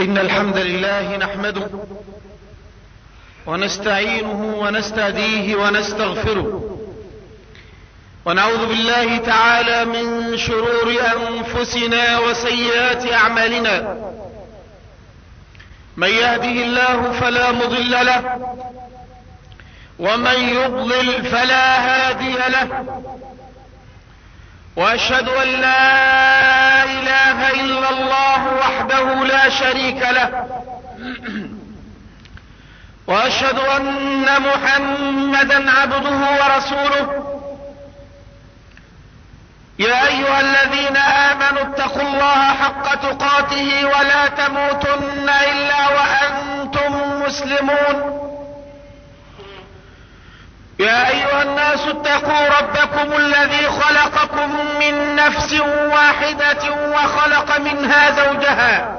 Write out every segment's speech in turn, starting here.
إن الحمد لله نحمده ونستعينه ونستهديه ونستغفره، ونعوذ بالله تعالى من شرور أنفسنا وسيئات أعمالنا. من يهده الله فلا مضل له، ومن يضلل فلا هادي له، وأشهد أن لا إله إلا الله وحده لا شريك له، وأشهد أن محمدا عبده ورسوله. يا أيها الذين آمنوا اتقوا الله حق تقاته ولا تموتن إلا وأنتم مسلمون. يا أيها الناس اتقوا ربكم الذي خلقكم من نفس واحدة وخلق منها زوجها،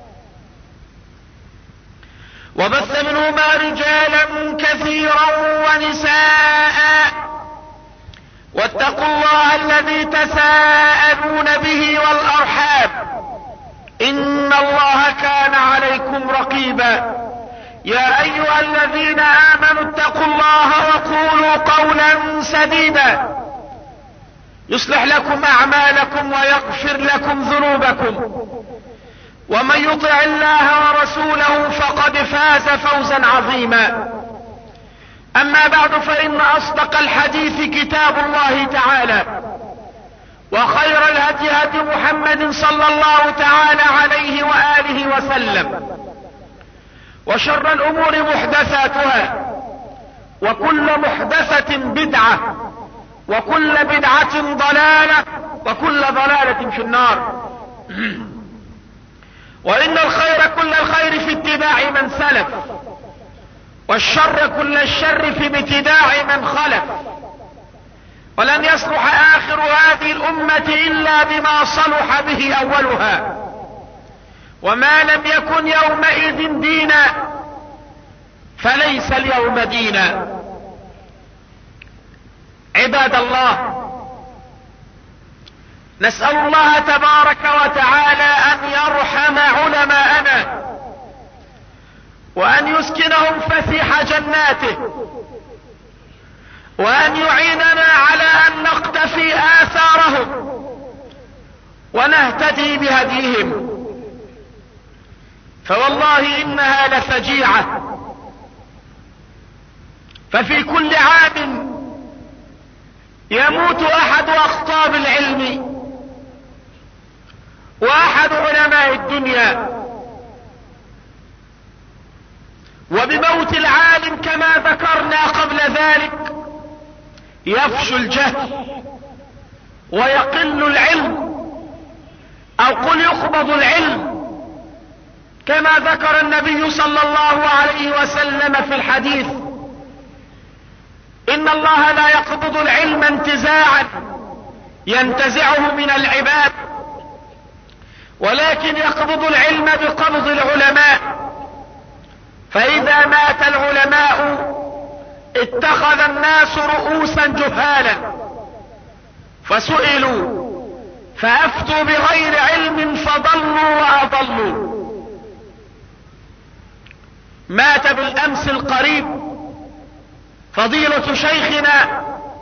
وبث منهما رجالا كثيرا ونساء، واتقوا الله الذي تساءلون به والأرحام، إن الله كان عليكم رقيبا. يا أيها الذين آمنوا اتقوا الله وقولوا قولا سديدا يصلح لكم أعمالكم ويغفر لكم ذنوبكم، ومن يطع الله ورسوله فقد فاز فوزا عظيما. أما بعد، فإن أصدق الحديث كتاب الله تعالى، وخير الهدي هدي محمد صلى الله تعالى عليه وآله وسلم، وشر الأمور محدثاتها، وكل محدثة بدعة، وكل بدعة ضلالة، وكل ضلالة في النار. وإن الخير كل الخير في اتباع من سلف، والشر كل الشر في ابتداع من خلف. ولن يصلح آخر هذه الأمة إلا بما صلح به أولها، وما لم يكن يومئذ دينا فليس اليوم دينا. عباد الله، نسأل الله تبارك وتعالى أن يرحم علماءنا، وأن يسكنهم فسيح جناته، وأن يعيننا على أن نقتفي آثارهم ونهتدي بهديهم، فوالله إنها لفجيعة. ففي كل عام يموت أحد أخطاب العلم وأحد علماء الدنيا، وبموت العالم كما ذكرنا قبل ذلك يفشو الجهل ويقل العلم، أو قل يقبض العلم، كما ذكر النبي صلى الله عليه وسلم في الحديث: إن الله لا يقبض العلم انتزاعا ينتزعه من العباد، ولكن يقبض العلم بقبض العلماء. فإذا مات العلماء اتخذ الناس رؤوسا جهالا، فسئلوا فأفتوا بغير علم فضلوا وأضلوا. مات بالأمس القريب فضيلة شيخنا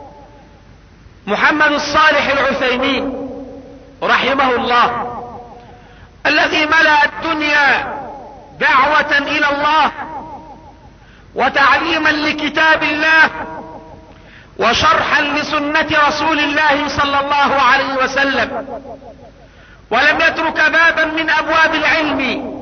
محمد الصالح العثيمين رحمه الله، الذي ملأ الدنيا دعوة إلى الله وتعليما لكتاب الله وشرحا لسنة رسول الله صلى الله عليه وسلم، ولم يترك بابا من أبواب العلم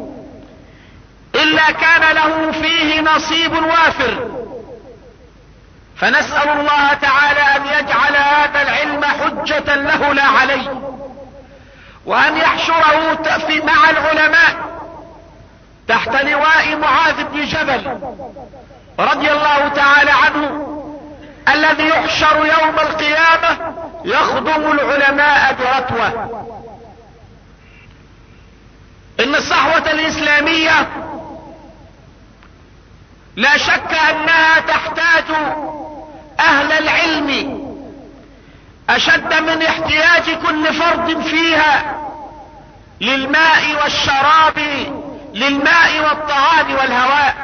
إلا كان له فيه نصيب وافر. فنسأل الله تعالى أن يجعل هذا العلم حجة له لا عليه، وأن يحشره مع العلماء تحت لواء معاذ بن جبل رضي الله تعالى عنه، الذي يحشر يوم القيامة يخدم العلماء برتوة. إن الصحوة الإسلامية لا شك أنها تحتاج أهل العلم أشد من احتياج كل فرد فيها للماء والشراب للماء والطعام والهواء.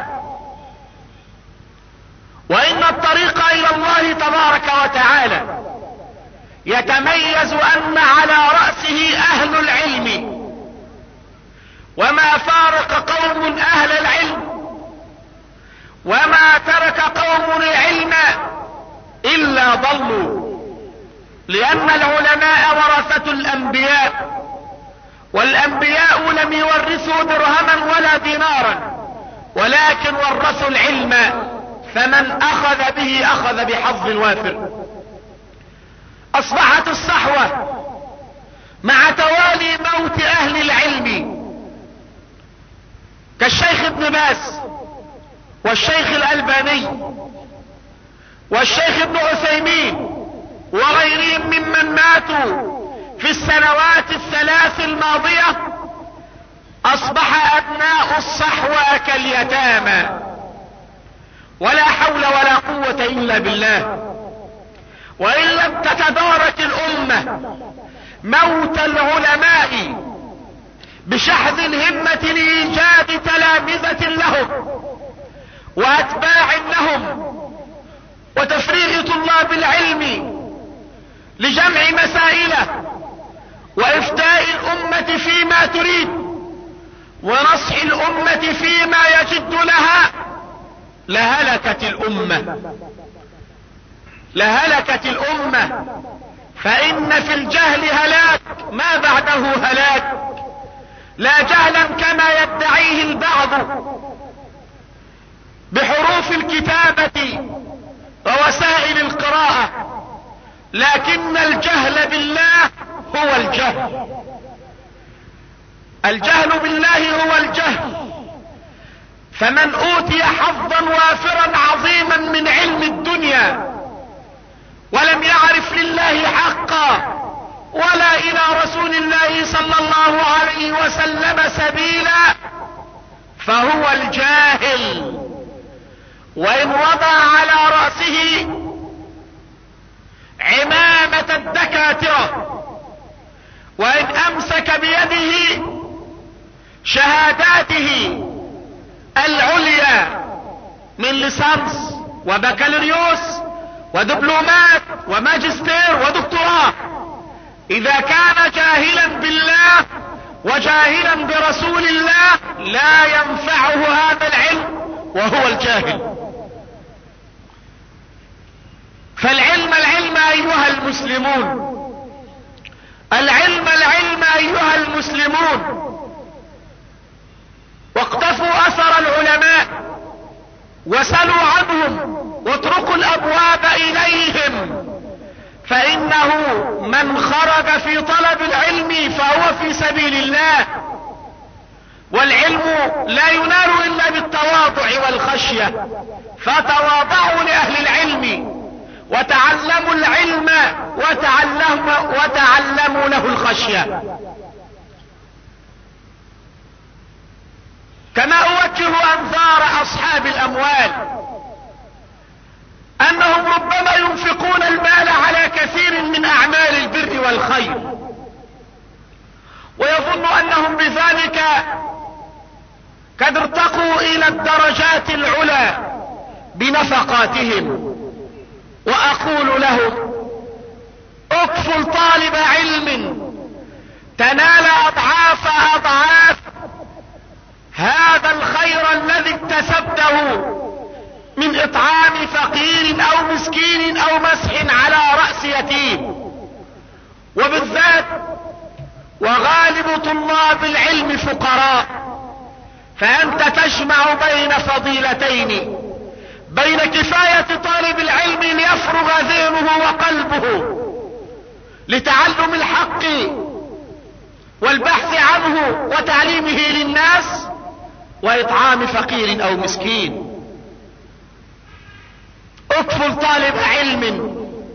وإن الطريق إلى الله تبارك وتعالى يتميز أن على رأسه أهل العلم، وما فارق قوم أهل العلم وما ترك قوم العلم إلا ضلوا، لأن العلماء ورثة الأنبياء، والأنبياء لم يورثوا درهما ولا دينارا، ولكن ورثوا العلم، فمن أخذ به أخذ بحظ وافر. أصبحت الصحوة مع توالي موت أهل العلم كالشيخ ابن باز والشيخ الألباني والشيخ ابن عثيمين وغيرهم ممن ماتوا في السنوات الثلاث الماضية، أصبح أبناء الصحوة كاليتامى، ولا حول ولا قوة إلا بالله. وإن لم تتدارك الأمة موت العلماء بشحذ الهمة لإيجاد تلامذة لهم وأتباع لهم وتفريغ طلاب العلم لجمع مسائله وإفتاء الأمة فيما تريد ونصح الأمة فيما يجد لها، لهلكت الأمة. فإن في الجهل هلاك ما بعده هلاك، لا جهلا كما يدعيه البعض بحروف الكتابة ووسائل القراءة، لكن الجهل بالله هو الجهل. الجهل بالله هو الجهل. فمن أوتي حظا وافرا عظيما من علم الدنيا ولم يعرف لله حقا ولا إلى رسول الله صلى الله عليه وسلم سبيلا فهو الجاهل. وإن وضع على رأسه عمامة الدكاترة، وإن أمسك بيده شهاداته العليا من ليسانس وبكالوريوس ودبلومات وماجستير ودكتوراه، إذا كان جاهلا بالله وجاهلا برسول الله لا ينفعه هذا العلم وهو الجاهل. فالعلم أيها المسلمون، العلم أيها المسلمون، واقتفوا أثر العلماء وسلوا عنهم واتركوا الأبواب إليهم، فإنه من خرج في طلب العلم فهو في سبيل الله. والعلم لا ينال إلا بالتواضع والخشية، فتواضعوا لأهل العلم وتعلموا العلم وتعلموا له الخشية. كما أوجه أنظار أصحاب الأموال أنهم ربما ينفقون المال على كثير من أعمال البر والخير، ويظن أنهم بذلك قد ارتقوا إلى الدرجات العلى بنفقاتهم. وأقول لهم: اكفل طالب علم تنال أضعاف هذا الخير الذي اكتسبته من إطعام فقير أو مسكين أو مسح على رأس يتيم. وبالذات وغالب طلاب العلم فقراء، فأنت تجمع بين فضيلتين، بين كفاية طالب العلم ليفرغ ذهنه وقلبه لتعلم الحق والبحث عنه وتعليمه للناس، وإطعام فقير أو مسكين. اكفل طالب علم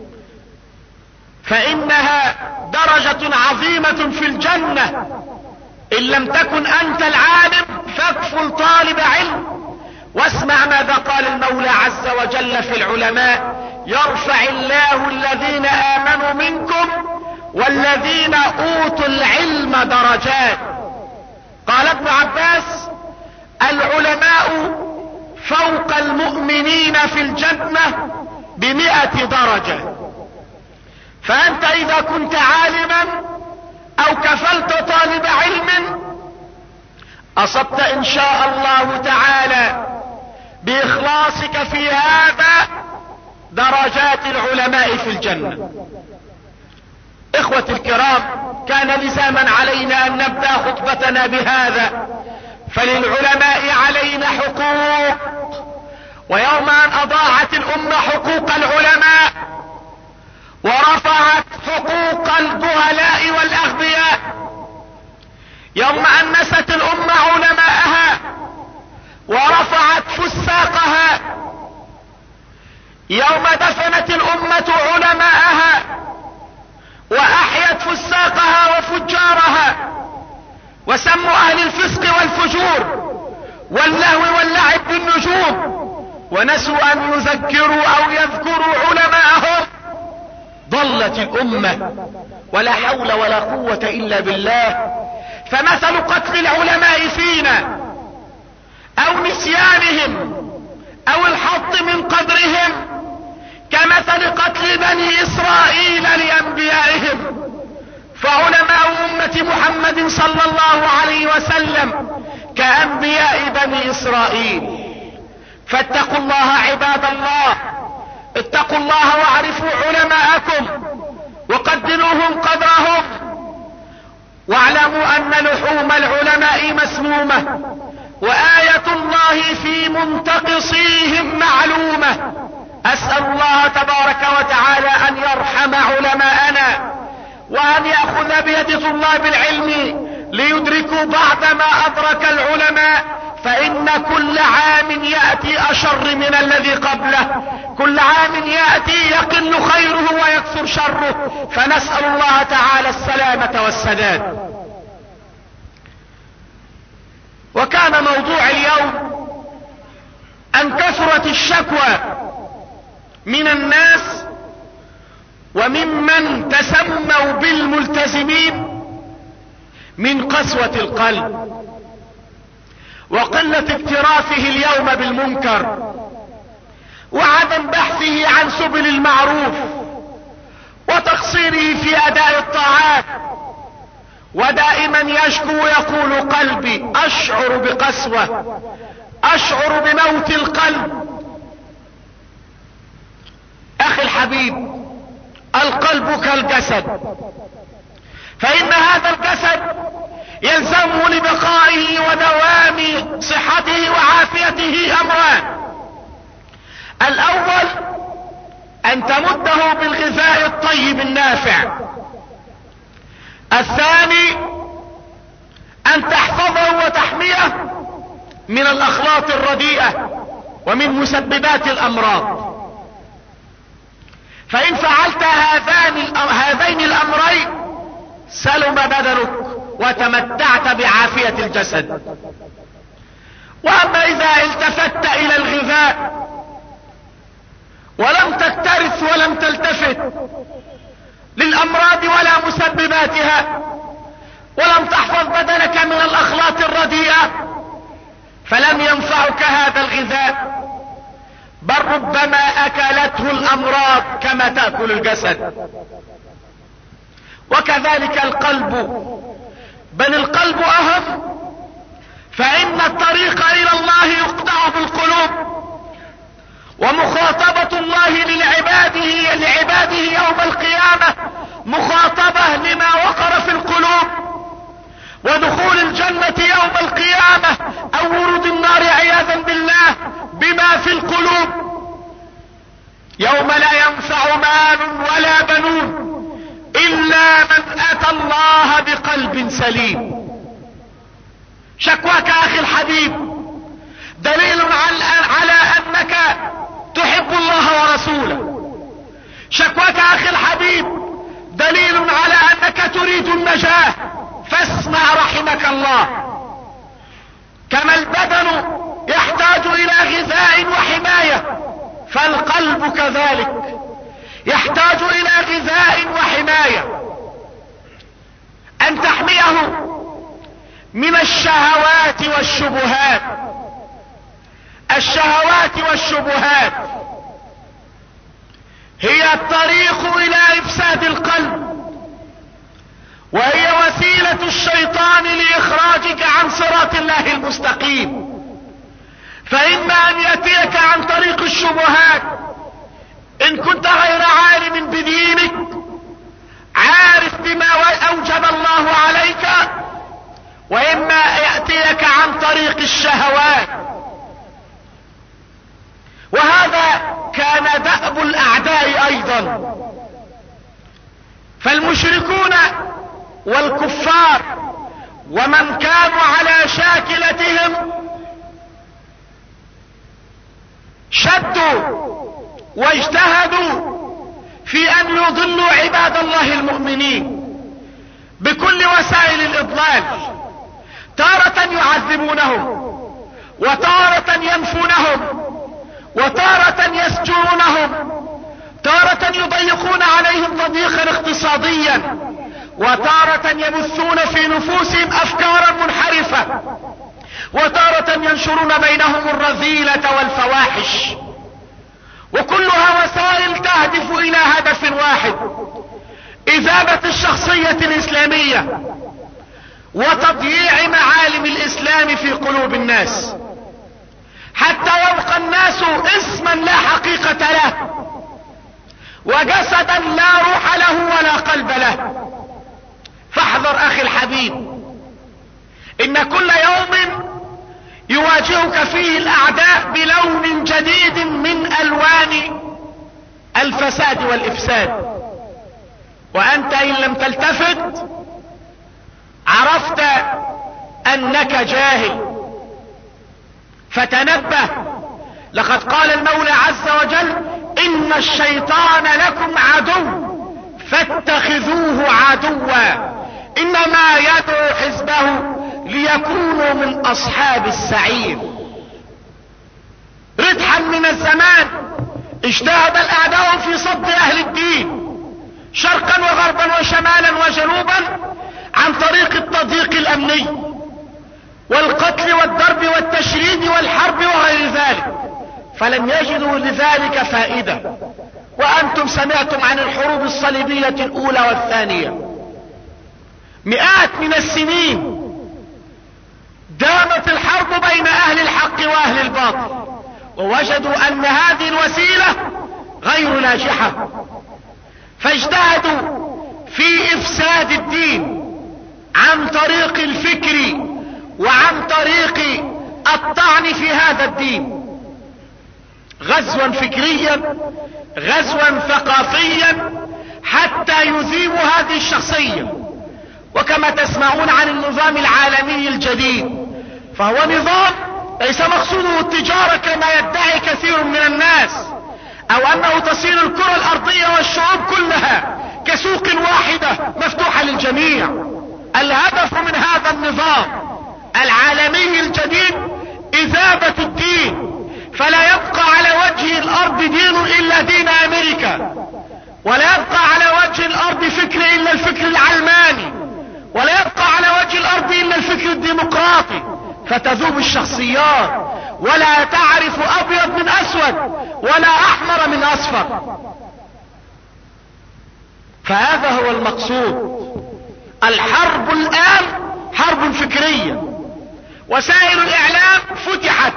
فإنها درجة عظيمة في الجنة. إن لم تكن أنت العالم فاكفل طالب علم. واسمع ماذا قال المولى عز وجل في العلماء: يرفع الله الذين آمنوا منكم والذين أوتوا العلم درجات. قال ابن عباس: المؤمنين في الجنة ب100 درجة. فأنت إذا كنت عالما أو كفلت طالب علم أصبت إن شاء الله تعالى بإخلاصك في هذا درجات العلماء في الجنة. إخوتي الكرام، كان لزاما علينا أن نبدأ خطبتنا بهذا، فللعلماء علينا حقوق، ويوم أن أضاعت الأمة حقوق العلماء ورفعت حقوق الجهلاء والأغبياء، يوم أن نست الأمة علماءها ورفعت فساقها، يوم دفنت الأمة علماءها وأحيت فساقها وفجارها، وسموا أهل الفسق والفجور واللهو واللعب بالنجوم، ونسوا أن يذكروا أو يذكروا علماءهم. ضلت الأمة ولا حول ولا قوة إلا بالله. فمثل قتل العلماء فينا أو نسيانهم أو الحط من قدرهم كمثل قتل بني إسرائيل لأنبيائهم. فعلماء أمة محمد صلى الله عليه وسلم كأنبياء بني إسرائيل. فاتقوا الله عباد الله، اتقوا الله واعرفوا علماءكم وقدروهم قدرهم، واعلموا أن لحوم العلماء مسمومة، وآية الله في منتقصيهم معلومة. أسأل الله تبارك وتعالى أن يرحم علماءنا وأن يأخذ بيد طلاب العلم ليدركوا بعد ما أدرك العلماء، فإن كل عام يأتي أشر من الذي قبله، كل عام يأتي يقل خيره ويكثر شره، فنسأل الله تعالى السلامة والسداد. وكان موضوع اليوم أن كثرت الشكوى من الناس وممن تسموا بالملتزمين من قسوة القلب وقلة اكترافه اليوم بالمنكر وعدم بحثه عن سبل المعروف وتقصيره في أداء الطاعات، ودائما يشكو ويقول قلبي أشعر بقسوة، أشعر بموت القلب. أخي الحبيب، القلب كالجسد، فإن هذا الجسد يلزمه لبقائه ودوام صحته وعافيته أمران: الأول أن تمده بالغذاء الطيب النافع، الثاني أن تحفظه وتحميه من الأخلاط الرديئة ومن مسببات الأمراض. فإن فعلت هذين الأمرين سلم بدنك وتمتعت بعافية الجسد. وأما إذا التفت إلى الغذاء ولم تكترث ولم تلتفت للأمراض ولا مسبباتها، ولم تحفظ بدنك من الأخلاط الرديئة، فلم ينفعك هذا الغذاء، بل ربما أكلته الأمراض كما تأكل الجسد. وكذلك القلب، بل القلب أهم، فإن الطريق إلى الله يقطع بالقلوب، ومخاطبة الله لعباده يوم القيامة مخاطبة لما وقر في القلوب، ودخول الجنة يوم القيامة أو ورود النار عياذا بالله بما في القلوب. يوم لا ينفع مال ولا بنون إلا من أتى الله بقلب سليم. شكواك أخي الحبيب دليل على أنك تحب الله ورسوله. شكواك أخي الحبيب دليل على أنك تريد النجاة، فاسمع رحمك الله. كما البدن يحتاج إلى غذاء وحماية، فالقلب كذلك يحتاج إلى غذاء وحماية، أن تحميه من الشهوات والشبهات الشهوات والشبهات هي الطريق الى افساد القلب، وهي وسيلة الشيطان لاخراجك عن صراط الله المستقيم. فاما ان ياتيك عن طريق الشبهات ان كنت غير عالم بدينك، عارف بما اوجب الله عليك، واما ياتيك عن طريق الشهوات. وهذا كان دأب الاعداء ايضا. فالمشركون والكفار ومن كانوا على شاكلتهم شدوا واجتهدوا في ان يضلوا عباد الله المؤمنين بكل وسائل الاضلال. تارة يعذبونهم، وتارة ينفونهم، وتارة يسجنونهم، تارة يضيقون عليهم تضييقا اقتصاديا، وتارة يبثون في نفوسهم افكارا منحرفة، وتارة ينشرون بينهم الرذيلة والفواحش. وكلها وسائل تهدف الى هدف واحد: اذابة الشخصية الاسلامية وتضييع معالم الاسلام في قلوب الناس، حتى يبقى الناس اسما لا حقيقة له، وجسدا لا روح له ولا قلب له. فاحذر اخي الحبيب، ان كل يوم يواجهك فيه الاعداء بلون جديد من الوان الفساد والافساد، وانت ان لم تلتفت عرفت انك جاهل. فتنبه، لقد قال المولى عز وجل: ان الشيطان لكم عدو فاتخذوه عدوا انما يدعو حزبه ليكونوا من اصحاب السعير. ردحا من الزمان اجتهد الاعداء في صد اهل الدين شرقا وغربا وشمالا وجنوبا عن طريق التضييق الامني والقتل والضرب والتشريد والحرب وغير ذلك، فلم يجدوا لذلك فائدة. وانتم سمعتم عن الحروب الصليبية الاولى والثانية، مئات من السنين دامت الحرب بين اهل الحق واهل الباطل، ووجدوا ان هذه الوسيلة غير ناجحة، فاجتهدوا في افساد الدين عن طريق الفكر وعن طريق الطعن في هذا الدين، غزوا فكريا، غزوا ثقافيا، حتى يذيبوا هذه الشخصية. وكما تسمعون عن النظام العالمي الجديد، فهو نظام ليس مقصوده التجارة كما يدعي كثير من الناس، او انه تصير الكرة الارضية والشعوب كلها كسوق واحدة مفتوحة للجميع. الهدف من هذا النظام العالمي الجديد اذابة الدين، فلا يبقى على وجه الارض دين الا دين امريكا، ولا يبقى على وجه الارض فكر الا الفكر العلماني، ولا يبقى على وجه الارض الا الفكر الديمقراطي، فتذوب الشخصيات ولا تعرف ابيض من اسود ولا احمر من اصفر. فهذا هو المقصود. الحرب الان حرب فكرية، وسائل الاعلام فتحت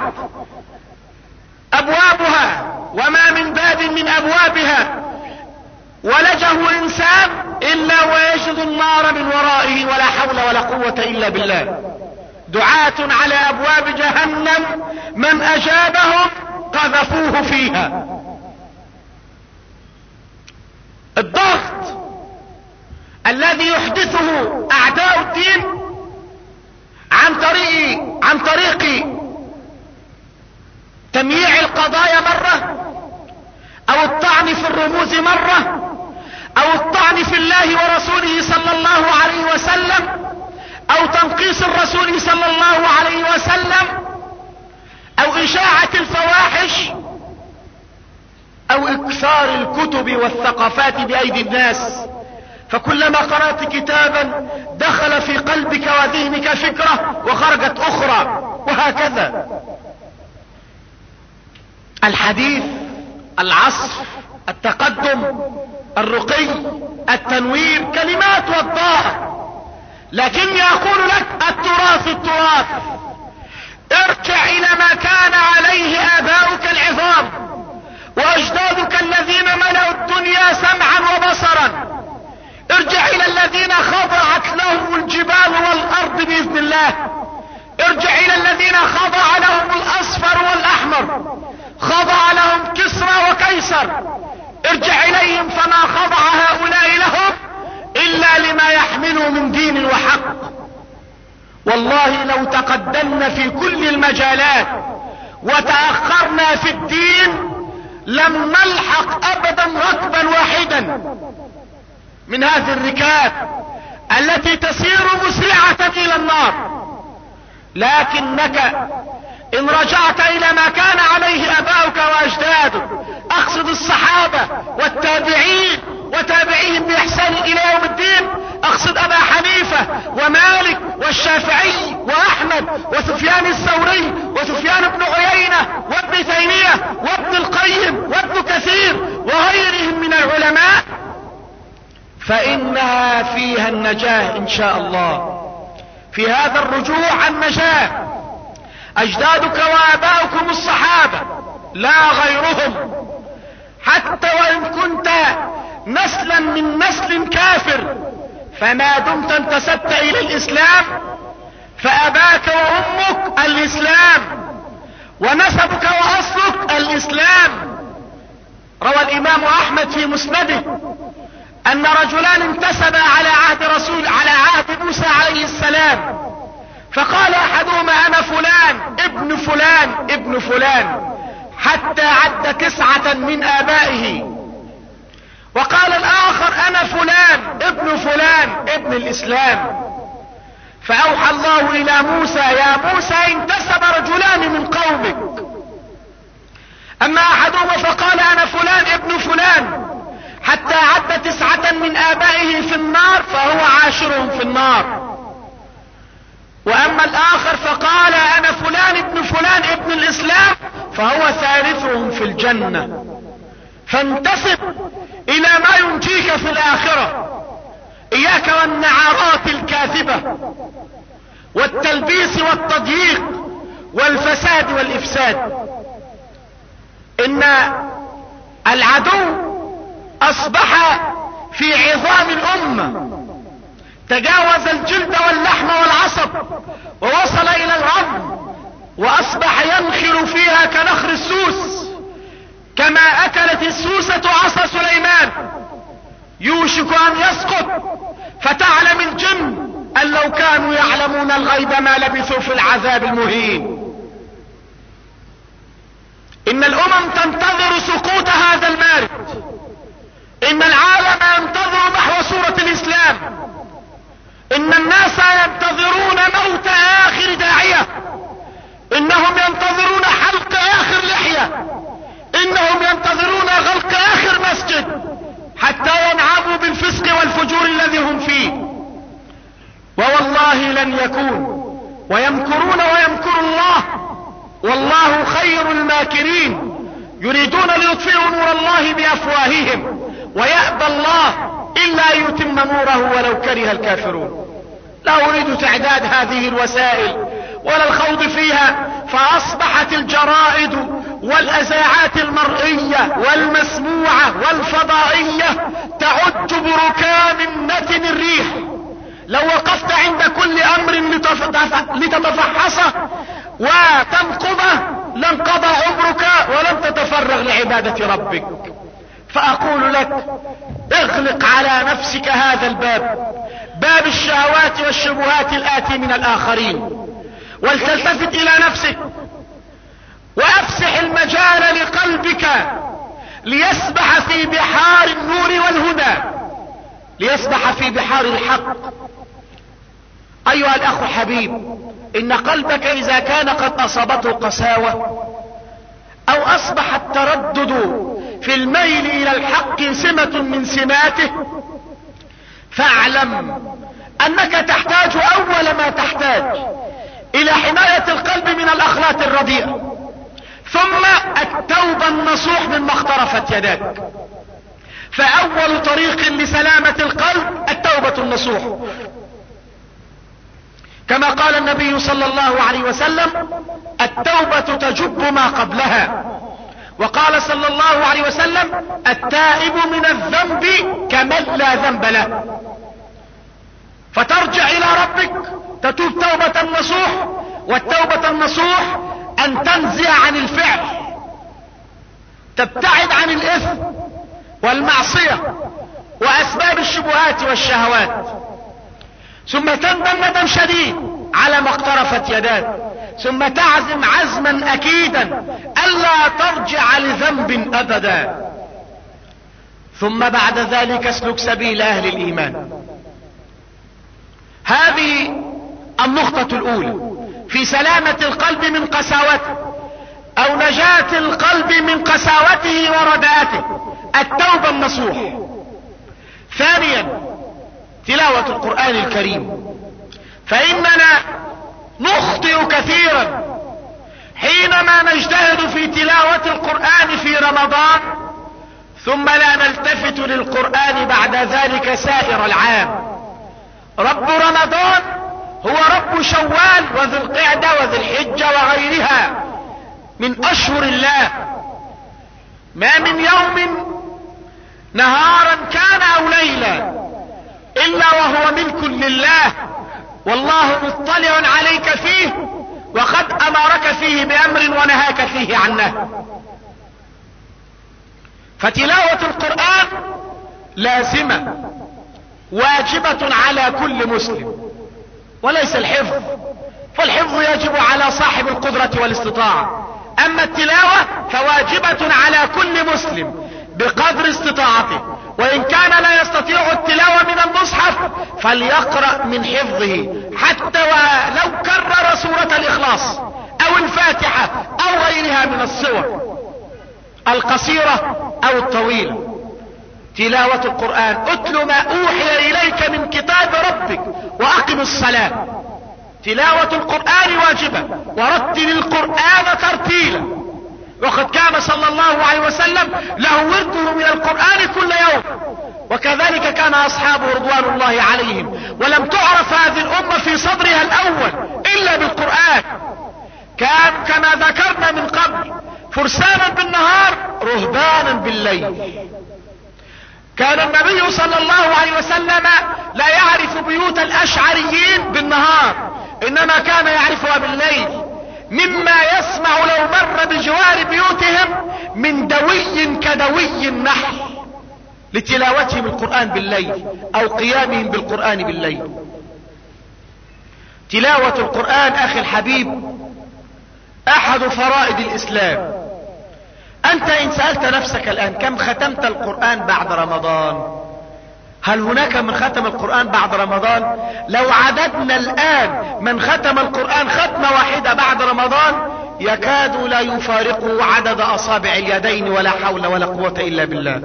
ابوابها وما من باب من ابوابها، ولجه انسان الا ويجد النار من ورائه، ولا حول ولا قوة الا بالله. دعاة على ابواب جهنم من اجابهم قذفوه فيها. الضغط الذي يحدثه اعداء الدين عن طريق تمييع القضايا مرة، او الطعن في الرموز مرة، او الطعن في الله ورسوله صلى الله عليه وسلم، او تنقيص الرسول صلى الله عليه وسلم، او اشاعة الفواحش، او اكثار الكتب والثقافات بايدي الناس. فكلما قرأت كتابا دخل في قلبك وذهنك فكرة وخرجت اخرى، وهكذا. الحديث، العصر، التقدم، الرقي، التنوير، كلمات وضاحة. لكني اقول لك التراث التراث. ارجع الى ما كان عليه اباؤك العظام واجدادك الذين ملأوا الدنيا سمعا وبصرا. ارجع الى الذين خضعت لهم الجبال والارض باذن الله. ارجع الى الذين خضع لهم الاصفر والاحمر، خضع لهم كسرى وقيصر. ارجع اليهم فما خضع هؤلاء لهم الا لما يحملوا من دين وحق. والله لو تقدمنا في كل المجالات وتأخرنا في الدين لم نلحق ابدا ركبا واحدا من هذه الركاب التي تسير مسرعة الى النار. لكنك ان رجعت الى ما كان عليه اباؤك واجدادك، اقصد الصحابة والتابعين وتابعيهم باحسان الى يوم الدين، اقصد ابا حنيفة ومالك والشافعي واحمد وسفيان الثوري وسفيان بن عيينة وابن تيمية وابن القيم وابن كثير وغيرهم من العلماء، فانها فيها النجاة ان شاء الله. في هذا الرجوع النجاة. اجدادك واباؤكم الصحابة لا غيرهم، حتى وان كنت نسلا من نسل كافر فما دمت انتسبت الى الاسلام فاباك وامك الاسلام ونسبك واصلك الاسلام. روى الامام احمد في مسنده ان رجلان انتسبا على عهد موسى عليه السلام، فقال احدهما انا فلان ابن فلان ابن فلان حتى عد 9 من ابائه، وقال الاخر انا فلان ابن فلان ابن الاسلام. فاوحى الله الى موسى يا موسى انتسب رجلان من قومك، اما احدهما فقال انا فلان ابن فلان حتى عد 9 من ابائه في النار فهو عاشرهم في النار، واما الاخر فقال انا فلان ابن فلان ابن الاسلام فهو ثالثهم في الجنة. فانتسب الى ما ينجيك في الاخرة. اياك والنعرات الكاذبة والتلبيس والتضييق والفساد والافساد. ان العدو اصبح في عظام الامة، تجاوز الجلد واللحم والعصب ووصل الى العظم، واصبح ينخر فيها كنخر السوس، كما اكلت السوسة عصا سليمان يوشك ان يسقط. فتعلم الجن ان لو كانوا يعلمون الغيب ما لبثوا في العذاب المهين. ان الامم تنتظر سقوط هذا المارد، ان العالم ينتظر نحو صورة الاسلام، ان الناس ينتظرون موت اخر داعية، انهم ينتظرون حلق اخر لحية، انهم ينتظرون غلق اخر مسجد حتى ينعموا بالفسق والفجور الذي هم فيه. ووالله لن يكون. ويمكرون ويمكر الله والله خير الماكرين. يريدون ليطفئوا نور الله بافواههم ويأبى الله الا يتم نوره ولو كره الكافرون. لا اريد تعداد هذه الوسائل ولا الخوض فيها، فاصبحت الجرائد والاذاعات المرئية والمسموعة والفضائية تعج بركام نتن الريح. لو وقفت عند كل امر لتتفحصه وتنقضه لانقضى عمرك ولم تتفرغ لعبادة ربك. فاقول لك اغلق على نفسك هذا الباب، باب الشهوات والشبهات الاتي من الاخرين، ولتلتفت الى نفسك وافسح المجال لقلبك ليسبح في بحار النور والهدى، ليسبح في بحار الحق. ايها الاخ الحبيب، ان قلبك اذا كان قد اصابته قساوة او اصبح التردد في الميل الى الحق سمة من سماته، فاعلم انك تحتاج اول ما تحتاج الى حماية القلب من الاخلاق الرديئة. ثم التوبة النصوح مما اقترفت يداك. فاول طريق لسلامة القلب التوبة النصوح، كما قال النبي صلى الله عليه وسلم: التوبة تجب ما قبلها. وقال صلى الله عليه وسلم: التائب من الذنب كمن لا ذنب له. فترجع الى ربك تتوب توبة النصوح. والتوبة النصوح ان تنزع عن الفعل، تبتعد عن الاثم والمعصية واسباب الشبهات والشهوات، ثم تندم ندم شديد على ما اقترفت يداك، ثم تعزم عزما اكيدا الا ترجع لذنب ابدا، ثم بعد ذلك اسلك سبيل اهل الايمان. هذه النقطة الاولى في سلامة القلب من قساوته، او نجاة القلب من قساوته ورداءته، التوبة النصوح. ثانيا تلاوة القرآن الكريم، فإننا نخطئ كثيرا حينما نجتهد في تلاوة القرآن في رمضان ثم لا نلتفت للقرآن بعد ذلك سائر العام. رب رمضان هو رب شوال وذي القعدة وذي الحجة وغيرها من أشهر الله. ما من يوم نهارا كان أو ليلا إلا وهو ملك لله، والله مطلع عليك فيه وقد أمرك فيه بأمر ونهاك فيه عن نهي. فتلاوة القرآن لازمة واجبة على كل مسلم، وليس الحفظ، فالحفظ يجب على صاحب القدرة والاستطاعة، اما التلاوة فواجبة على كل مسلم بقدر استطاعته، وان كان لا يستطيع التلاوة من المصحف فليقرأ من حفظه، حتى ولو كرر سورة الاخلاص او الفاتحة او غيرها من السور القصيرة او الطويلة. تلاوة القرآن، اتل ما اوحي اليك من كتاب ربك واقم الصلاة. تلاوة القرآن واجبة، ورتل القرآن ترتيلا، وقد كان صلى الله عليه وسلم له ورده من القرآن كل يوم، وكذلك كان اصحابه رضوان الله عليهم، ولم تعرف هذه الامة في صدرها الاول الا بالقرآن. كان كما ذكرنا من قبل فرسانا بالنهار رهبانا بالليل. كان النبي صلى الله عليه وسلم لا يعرف بيوت الاشعريين بالنهار، انما كان يعرفها بالليل، مما يسمع لو مر بجوار بيوتهم من دوي كدوي النحل لتلاوتهم القرآن بالليل او قيامهم بالقرآن بالليل. تلاوة القرآن اخي الحبيب احد فرائض الاسلام. انت ان سألت نفسك الان كم ختمت القرآن بعد رمضان؟ هل هناك من ختم القرآن بعد رمضان؟ لو عددنا الان من ختم القرآن ختمة واحدة بعد رمضان يكاد لا يفارقه عدد اصابع اليدين، ولا حول ولا قوة الا بالله.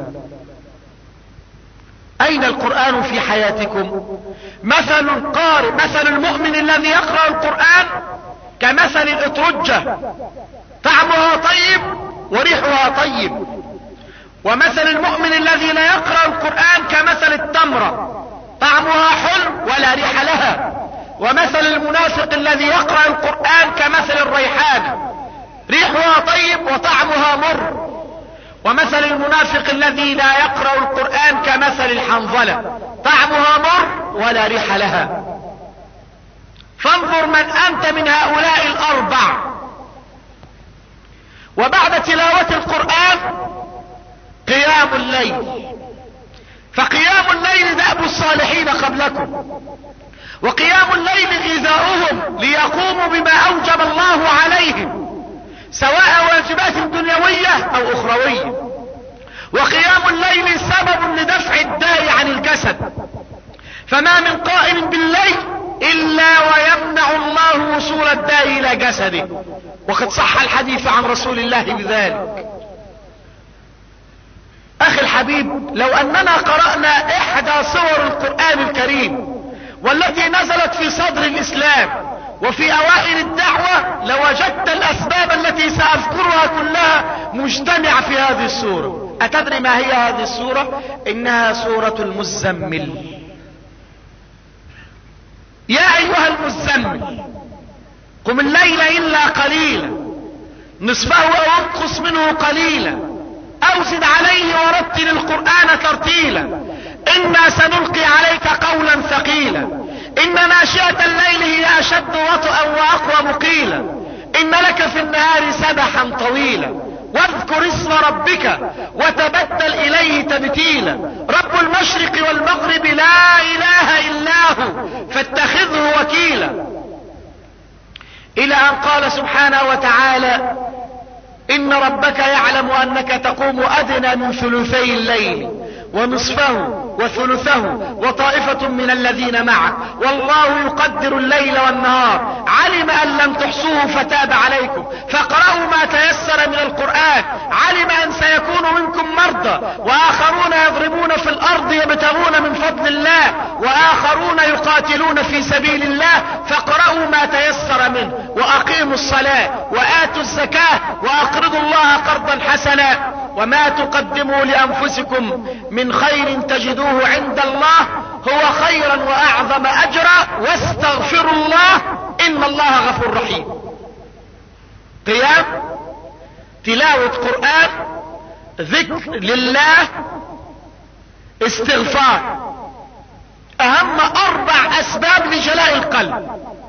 اين القرآن في حياتكم؟ مثل القارئ، مثل المؤمن الذي يقرأ القرآن كمثل الاترجة، طعمها طيب وريحها طيب. ومثل المؤمن الذي لا يقرأ القرآن كمثل التمرة، طعمها حلو ولا ريح لها. ومثل المنافق الذي يقرأ القرآن كمثل الريحان، ريحها طيب وطعمها مر. ومثل المنافق الذي لا يقرأ القرآن كمثل الحنظلة، طعمها مر ولا ريح لها. فانظر من انت من هؤلاء الاربع. وبعد تلاوة القرآن قيام الليل، فقيام الليل دأب الصالحين قبلكم، وقيام الليل غذاؤهم ليقوموا بما اوجب الله عليهم سواء واجبات دنيوية او اخروية. وقيام الليل سبب لدفع الداء عن الجسد، فما من قائم بالليل الا ويمنع الله وصول الداء الى جسده، وقد صح الحديث عن رسول الله بذلك. اخي الحبيب، لو اننا قرأنا احدى صور القرآن الكريم والتي نزلت في صدر الاسلام وفي اوائل الدعوة لوجدت الاسباب التي ساذكرها مجتمعة في هذه السورة. أتدري ما هي هذه السورة؟ إنها سورة المزمل. يا أيها المزمل قم الليل إلا قليلا نصفه أو انقص منه قليلا أو زد عليه ورتل القرآن ترتيلا إنا سنلقي عليك قولا ثقيلا إن ناشئة الليل هي أشد وطئا وأقوى مقيلا إن لك في النهار سبحا طويلا واذكر اسم ربك وتبتل إليه تبتيلا رب المشرق والمغرب لا إله إلا هو فاتخذه وكيلا، إلى أن قال سبحانه وتعالى إن ربك يعلم أنك تقوم أدنى من ثلثي الليل ونصفه وثلثه وطائفة من الذين معك والله يقدر الليل والنهار علم أن لم تحصوه فتاب عليكم فاقرأوا ما تيسر من القرآن علم أن سيكون منكم مرضى وآخرون يضربون في الأرض يبتغون من فضل الله وآخرون يقاتلون في سبيل الله فاقرأوا ما تيسر منه وأقيموا الصلاة وآتوا الزكاة وأقرضوا الله قرضا حسنا وما تقدموا لأنفسكم من خير تجدوه عند الله هو خيرا وأعظم أجرا واستغفروا الله إن الله غفور رحيم. قيام، تلاوة قرآن، ذكر لله، استغفار، أهم 4 أسباب لجلاء القلب.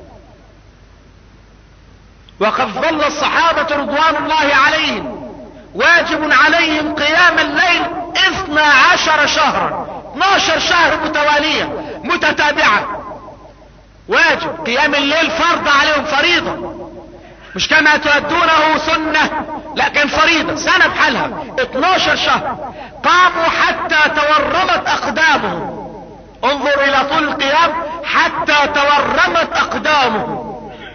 وقد ظل الصحابة رضوان الله عليهم واجب عليهم قيام الليل 12 شهرا 12 شهر متوالية متتابعة. واجب قيام الليل فرض عليهم فريضة مش كما تؤدونه سنة لا كان فريضة سنة بحالها 12 شهر قاموا حتى تورمت أقدامهم. انظر إلى طول القيام حتى تورمت أقدامهم.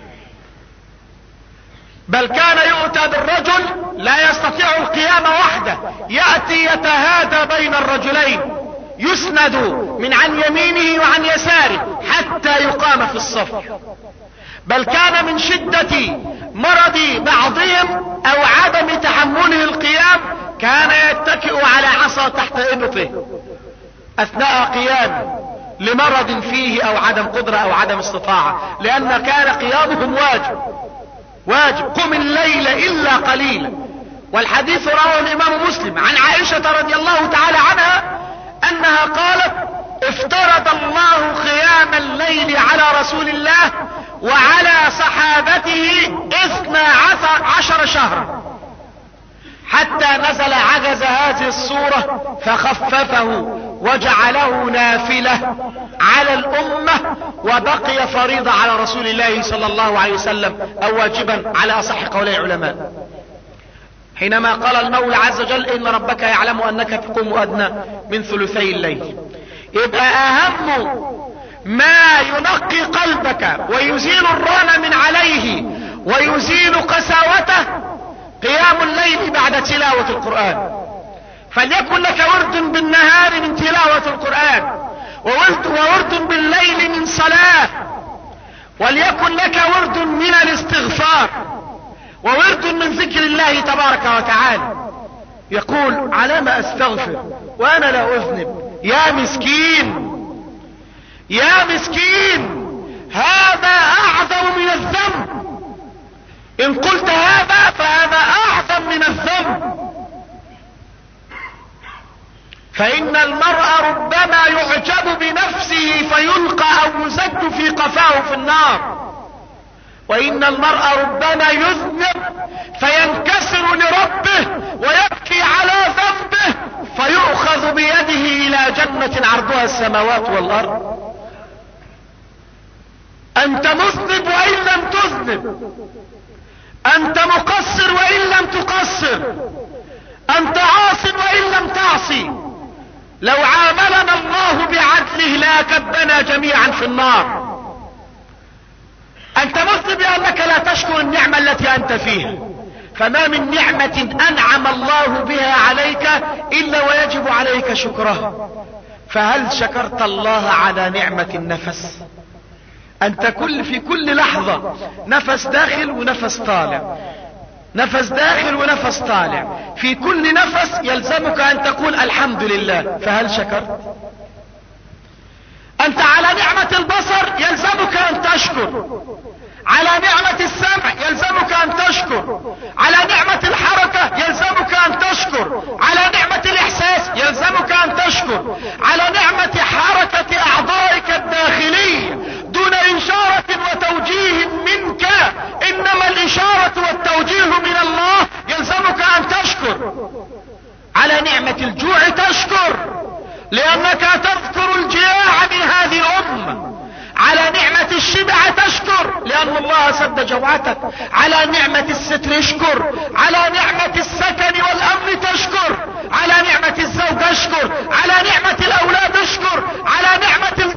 بل كان يؤتى بالرجل لا يستطيع القيام وحده يأتي يتهادى بين الرجلين يسند من عن يمينه وعن يساره حتى يقام في الصف. بل كان من شدة مرض بعضهم او عدم تحمله القيام كان يتكئ على عصا تحت ابطه اثناء قيامه لمرض فيه او عدم قدرة او عدم استطاعة لان كان قيامهم واجب قم الليل الا قليلا. والحديث رواه الامام مسلم عن عائشة رضي الله تعالى عنها انها قالت افترض الله قيام الليل على رسول الله وعلى صحابته 12 شهرا حتى نزل عجز هذه السورة فخففه وجعله نافلة على الأمة وبقي فريضة على رسول الله صلى الله عليه وسلم أو واجبا على أصح قولي العلماء. حينما قال المولى عز وجل إن ربك يعلم أنك تقوم أدنى من ثلثي الليل يبقى أهم ما ينقي قلبك ويزيل الران من عليه ويزيل قساوته قيام الليل بعد تلاوة القرآن. فليكن لك ورد بالنهار من تلاوة القرآن وورد بالليل من صلاة وليكن لك ورد من الاستغفار وورد من ذكر الله تبارك وتعالى. يقول على ما استغفر وانا لا اذنب يا مسكين يا مسكين هذا اعظم من الذنب. ان قلت هذا فهذا اعظم من الذنب. فان المرء ربما يعجب بنفسه فيلقى او يزج في قفاه في النار وان المرء ربما يذنب فينكسر لربه ويبكي على ذنبه فيؤخذ بيده الى جنة عرضها السماوات والارض. انت مذنب وان لم تذنب انت مقصر وان لم تقصر انت عاص وان لم تعصي. لو عاملنا الله بعدله لاكبنا جميعا في النار. انت مذنب لانك لا تشكر النعمة التي انت فيها فما من نعمة انعم الله بها عليك الا ويجب عليك شكرها. فهل شكرت الله على نعمة النفس؟ انت في كل لحظة نفس داخل ونفس طالع نفس داخل ونفس طالع، في كل نفس يلزمك ان تقول الحمد لله، فهل شكرت؟ انت على نعمة البصر يلزمك ان تشكر، على نعمة السمع يلزمك ان تشكر، على نعمة الحركة يلزمك ان تشكر، على نعمة الاحساس يلزمك ان تشكر، على نعمة حركة اعضائك الداخلية دون اشارة وتوجيه منك، انما الاشارة والتوجيه من الله، يلزمك ان تشكر. على نعمة الجوع تشكر لانك تذكر الجياع من هذه الامة، على نعمة الشبع تشكر لان الله سد جوعتك، على نعمة الستر اشكر، على نعمة السكن والامن تشكر، على نعمة الزوج اشكر، على نعمة الاولاد اشكر، على نعمة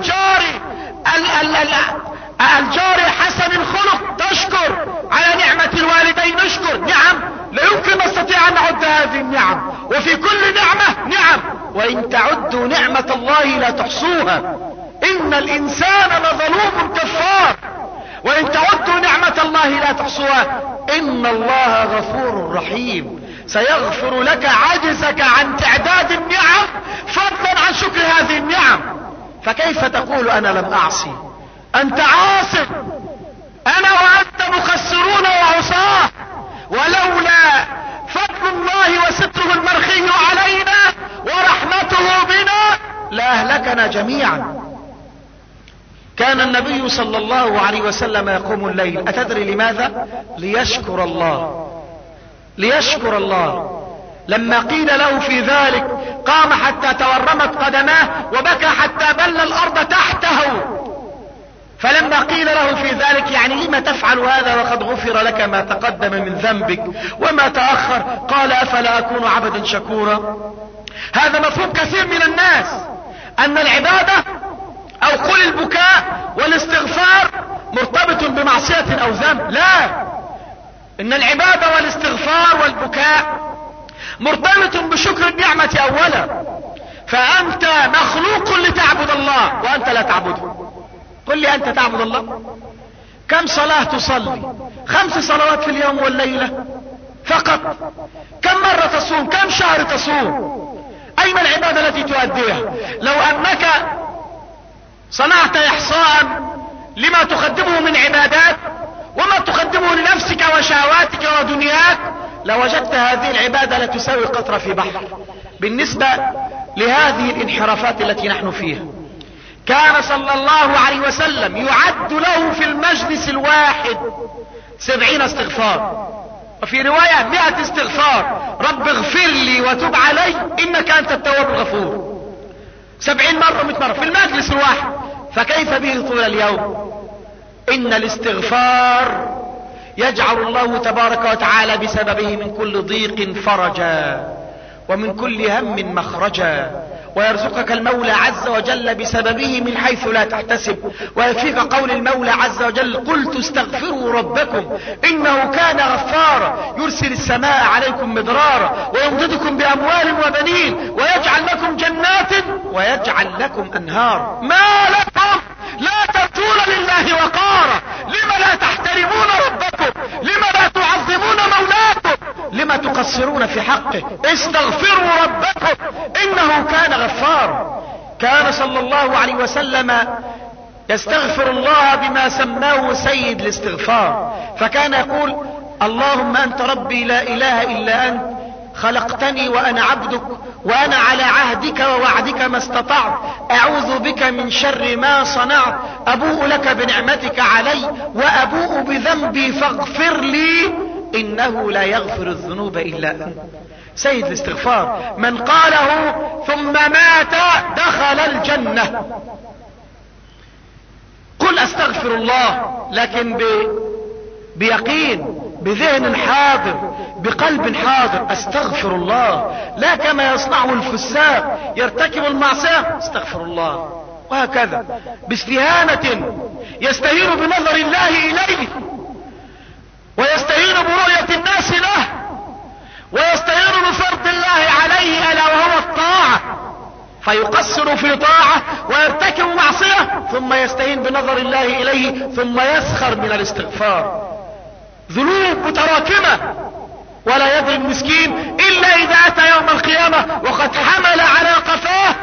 الجار حسن الخلق تشكر، على نعمة الوالدين اشكر. نعم لا يمكن نستطيع ان نعد هذه النعم، وفي كل نعمة نعم، وان تعدوا نعمة الله لا تحصوها، ان الانسان لظلوم كفار، وان تعدوا نعمة الله لا تحصوها، ان الله غفور رحيم، سيغفر لك عجزك عن تعداد النعم فضلا عن شكر هذه النعم. فكيف تقول انا لم اعصي؟ انت عاصٍ، انا وانت مخسرون وعصاه، ولولا فضل الله وستره المرخي علينا ورحمته بنا لاهلكنا جميعا. كان النبي صلى الله عليه وسلم يقوم الليل، اتدري لماذا؟ ليشكر الله، ليشكر الله. لما قيل له في ذلك قام حتى تورمت قدماه وبكى حتى بل الارض تحته. فلما قيل له في ذلك يعني لما تفعل هذا وقد غفر لك ما تقدم من ذنبك وما تأخر، قال افلا اكون عبدا شكورا. هذا مفهوم كثير من الناس، ان العبادة او قل البكاء والاستغفار مرتبط بمعصية او ذنب. لا، ان العبادة والاستغفار والبكاء مرتبط بشكر النعمة اولا. فانت مخلوق لتعبد الله وانت لا تعبده. قل لي انت تعبد الله؟ كم صلاة تصلي؟ 5 صلوات في اليوم والليلة فقط. كم مرة تصوم؟ كم شهر تصوم؟ اين العبادة التي تؤديها؟ لو انك صنعت احصاء لما تقدمه من عبادات وما تقدمه لنفسك وشهواتك ودنياك، لوجدت هذه العبادة لا تساوي قطرة في بحر بالنسبة لهذه الانحرافات التي نحن فيها. كان صلى الله عليه وسلم يعد له في المجلس الواحد 70 استغفار، وفي رواية 100 استغفار. رب اغفر لي وتب علي انك انت التواب الغفور. 70 مرة 100 مرة في المجلس الواحد، فكيف به طول اليوم؟ ان الاستغفار يجعل الله تبارك وتعالى بسببه من كل ضيق فرجا ومن كل هم مخرجا، ويرزقك المولى عز وجل بسببه من حيث لا تحتسب. ويكفيك قول المولى عز وجل قلت استغفروا ربكم انه كان غفارا يرسل السماء عليكم مدرارا ويمددكم باموال وبنين ويجعل لكم جنات ويجعل لكم انهار. ما لكم لا ترجون لله وقارا؟ لم لا تحترمون ربكم؟ لم لا تعظمون مولاكم؟ لم تقصرون في حقه؟ استغفروا ربكم انه كان غفارا. كان صلى الله عليه وسلم يستغفر الله بما سماه سيد الاستغفار، فكان يقول اللهم انت ربي لا اله الا انت خلقتني وانا عبدك وانا على عهدك ووعدك ما استطعت، اعوذ بك من شر ما صنعت، ابوء لك بنعمتك علي وابوء بذنبي فاغفر لي انه لا يغفر الذنوب الا انت. سيد الاستغفار من قاله ثم مات دخل الجنة. قل استغفر الله لكن بيقين، بذهن حاضر، بقلب حاضر. استغفر الله لا كما يصنعه الفساق يرتكب المعصية استغفر الله، وهكذا باستهانة يستهين بنظر الله اليه ويستهين برؤية الناس له ويستهين بفرض الله عليه الا وهو الطاعة، فيقصر في طاعة ويرتكب معصية ثم يستهين بنظر الله اليه ثم يسخر من الاستغفار. ذنوب متراكمة ولا يدري المسكين إلا إذا أتى يوم القيامة وقد حمل على قفاه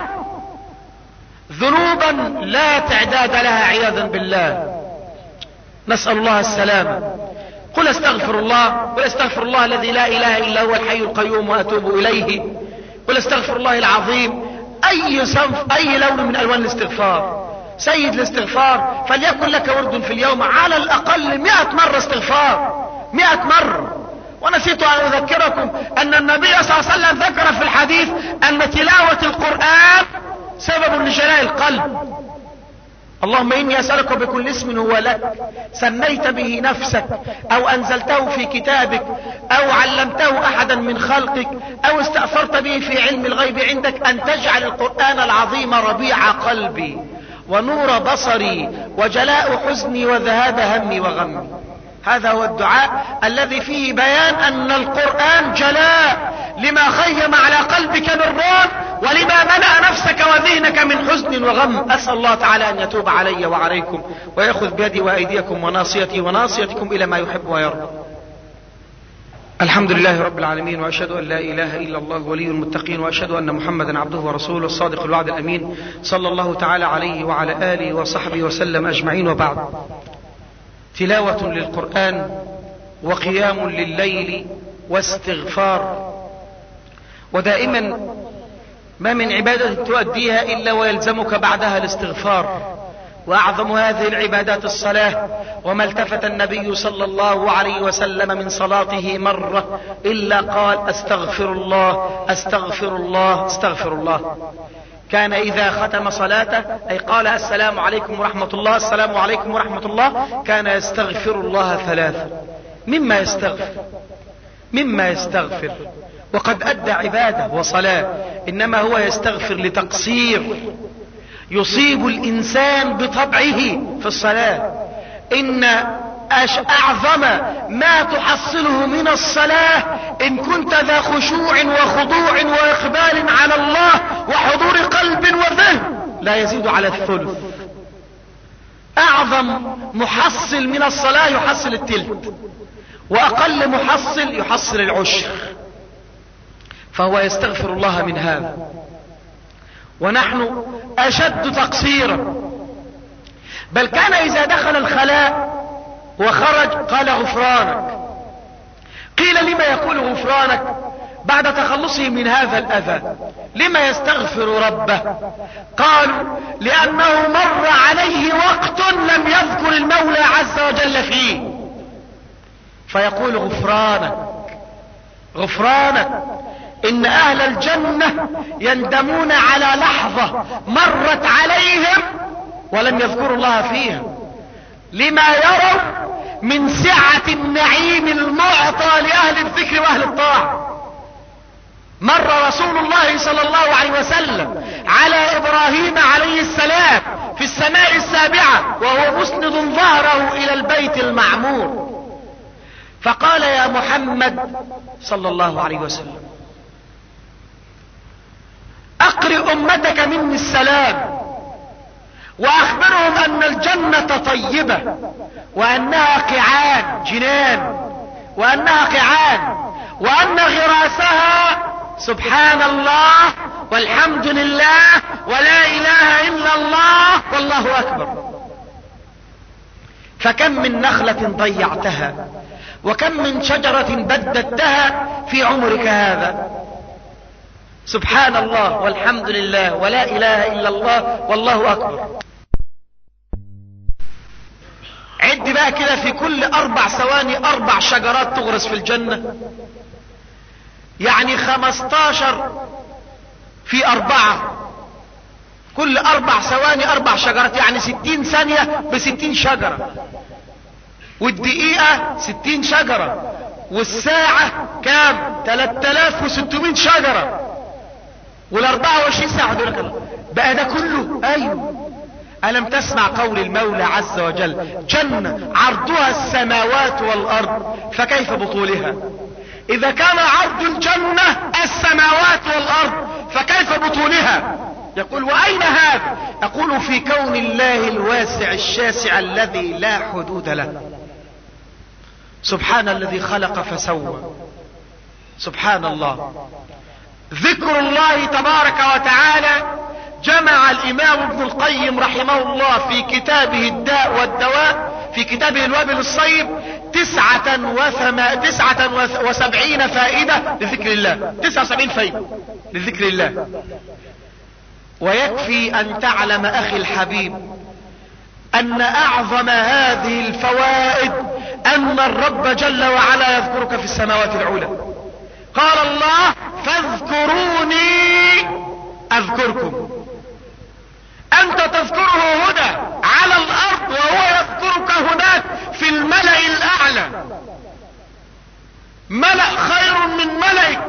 ذنوبا لا تعداد لها عياذا بالله. نسأل الله السلامة. قل استغفر الله، قل استغفر الله الذي لا إله إلا هو الحي القيوم وأتوب إليه، قل استغفر الله العظيم. أي صنف، أي لون من ألوان الاستغفار. سيد الاستغفار فليكن لك ورد في اليوم على الأقل 100 مرة استغفار، 100 مرة. ونسيت أن أذكركم أن النبي صلى الله عليه وسلم ذكر في الحديث أن تلاوة القرآن سبب لجلاء القلب. اللهم إني أسألك بكل اسم هو لك سميت به نفسك أو أنزلته في كتابك أو علمته أحدا من خلقك أو استأثرت به في علم الغيب عندك أن تجعل القرآن العظيم ربيع قلبي ونور بصري وجلاء حزني وذهاب همي وغمي. هذا هو الدعاء الذي فيه بيان أن القرآن جلاء لما خيم على قلبك من رعب ولما ملأ نفسك وذهنك من حزن وغم. أسأل الله تعالى أن يتوب علي وعليكم ويأخذ بيدي وأيديكم وناصيتي وناصيتكم إلى ما يحب ويرضى. الحمد لله رب العالمين، وأشهد أن لا إله إلا الله ولي المتقين، وأشهد أن محمدا عبده ورسوله الصادق الوعد الأمين، صلى الله تعالى عليه وعلى آله وصحبه وسلم أجمعين. وبعد، تلاوة للقرآن وقيام لليل واستغفار. ودائما ما من عبادة تؤديها إلا ويلزمك بعدها الاستغفار، وأعظم هذه العبادات الصلاة. وما التفت النبي صلى الله عليه وسلم من صلاته مرة إلا قال استغفر الله استغفر الله استغفر الله. كان إذا ختم صلاته أي قال السلام عليكم ورحمة الله السلام عليكم ورحمة الله كان يستغفر الله 3. مما يستغفر وقد أدى عبادة وصلاة، إنما هو يستغفر لتقصير يصيب الإنسان بطبعه في الصلاة. إن أعظم ما تحصله من الصلاة إن كنت ذا خشوع وخضوع وإقبال على الله وحضور قلب وذهن لا يزيد على 1/3. أعظم محصل من الصلاة يحصل 1/3، وأقل محصل يحصل 10. فهو يستغفر الله من هذا، ونحن أشد تقصيرا. بل كان إذا دخل الخلاء وخرج قال غفرانك. قيل لما يقول غفرانك بعد تخلصه من هذا الأذى؟ لما يستغفر ربه؟ قالوا لأنه مر عليه وقت لم يذكر المولى عز وجل فيه، فيقول غفرانك غفرانك. إن أهل الجنة يندمون على لحظة مرت عليهم ولم يذكروا الله فيها، لما يروا من سعة النعيم المعطى لأهل الذكر وأهل الطاعة. مر رسول الله صلى الله عليه وسلم على إبراهيم عليه السلام في السماء السابعة وهو مسند ظهره إلى البيت المعمور، فقال يا محمد صلى الله عليه وسلم أقرئ أمتك مني السلام وأخبرهم أن الجنة طيبة وأنها قيعان جنان، وأنها قيعان، وأن غراسها سبحان الله والحمد لله ولا إله إلا الله والله أكبر. فكم من نخلة ضيعتها وكم من شجرة بددتها في عمرك هذا. سبحان الله والحمد لله ولا إله إلا الله والله أكبر. عد بقى كده في كل 4 ثواني 4 شجرات تغرس في الجنة، يعني 15 في 4، كل 4 ثواني 4 شجرات، يعني 60 ثانية ب60 شجرة، والدقيقة 60 شجرة، والساعة كام؟ 3600 شجرة، وال24 ساعة دول بقى ده كله. ايوه، ألم تسمع قول المولى عز وجل جنة عرضها السماوات والأرض فكيف بطولها؟ إذا كان عرض الجنة السماوات والأرض فكيف بطولها؟ يقول وأين هذا؟ يقول في كون الله الواسع الشاسع الذي لا حدود له. سبحان الذي خلق فسوى سبحان الله. ذكر الله تبارك وتعالى جمع الامام ابن القيم رحمه الله في كتابه الداء والدواء، في كتابه الوابل الصيب 79 فائدة لذكر الله، 79 فائدة لذكر الله. ويكفي ان تعلم اخي الحبيب ان اعظم هذه الفوائد ان الرب جل وعلا يذكرك في السماوات العلى. قال الله: فاذكروني اذكركم. انت تذكره هنا على الارض وهو يذكرك هناك في الملأ الاعلى. ملأ خير من ملئك،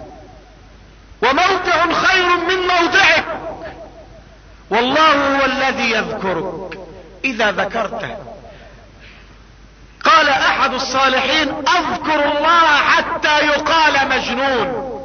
وموضع خير من موضعك، والله هو الذي يذكرك اذا ذكرته. قال احد الصالحين: اذكر الله حتى يقال مجنون،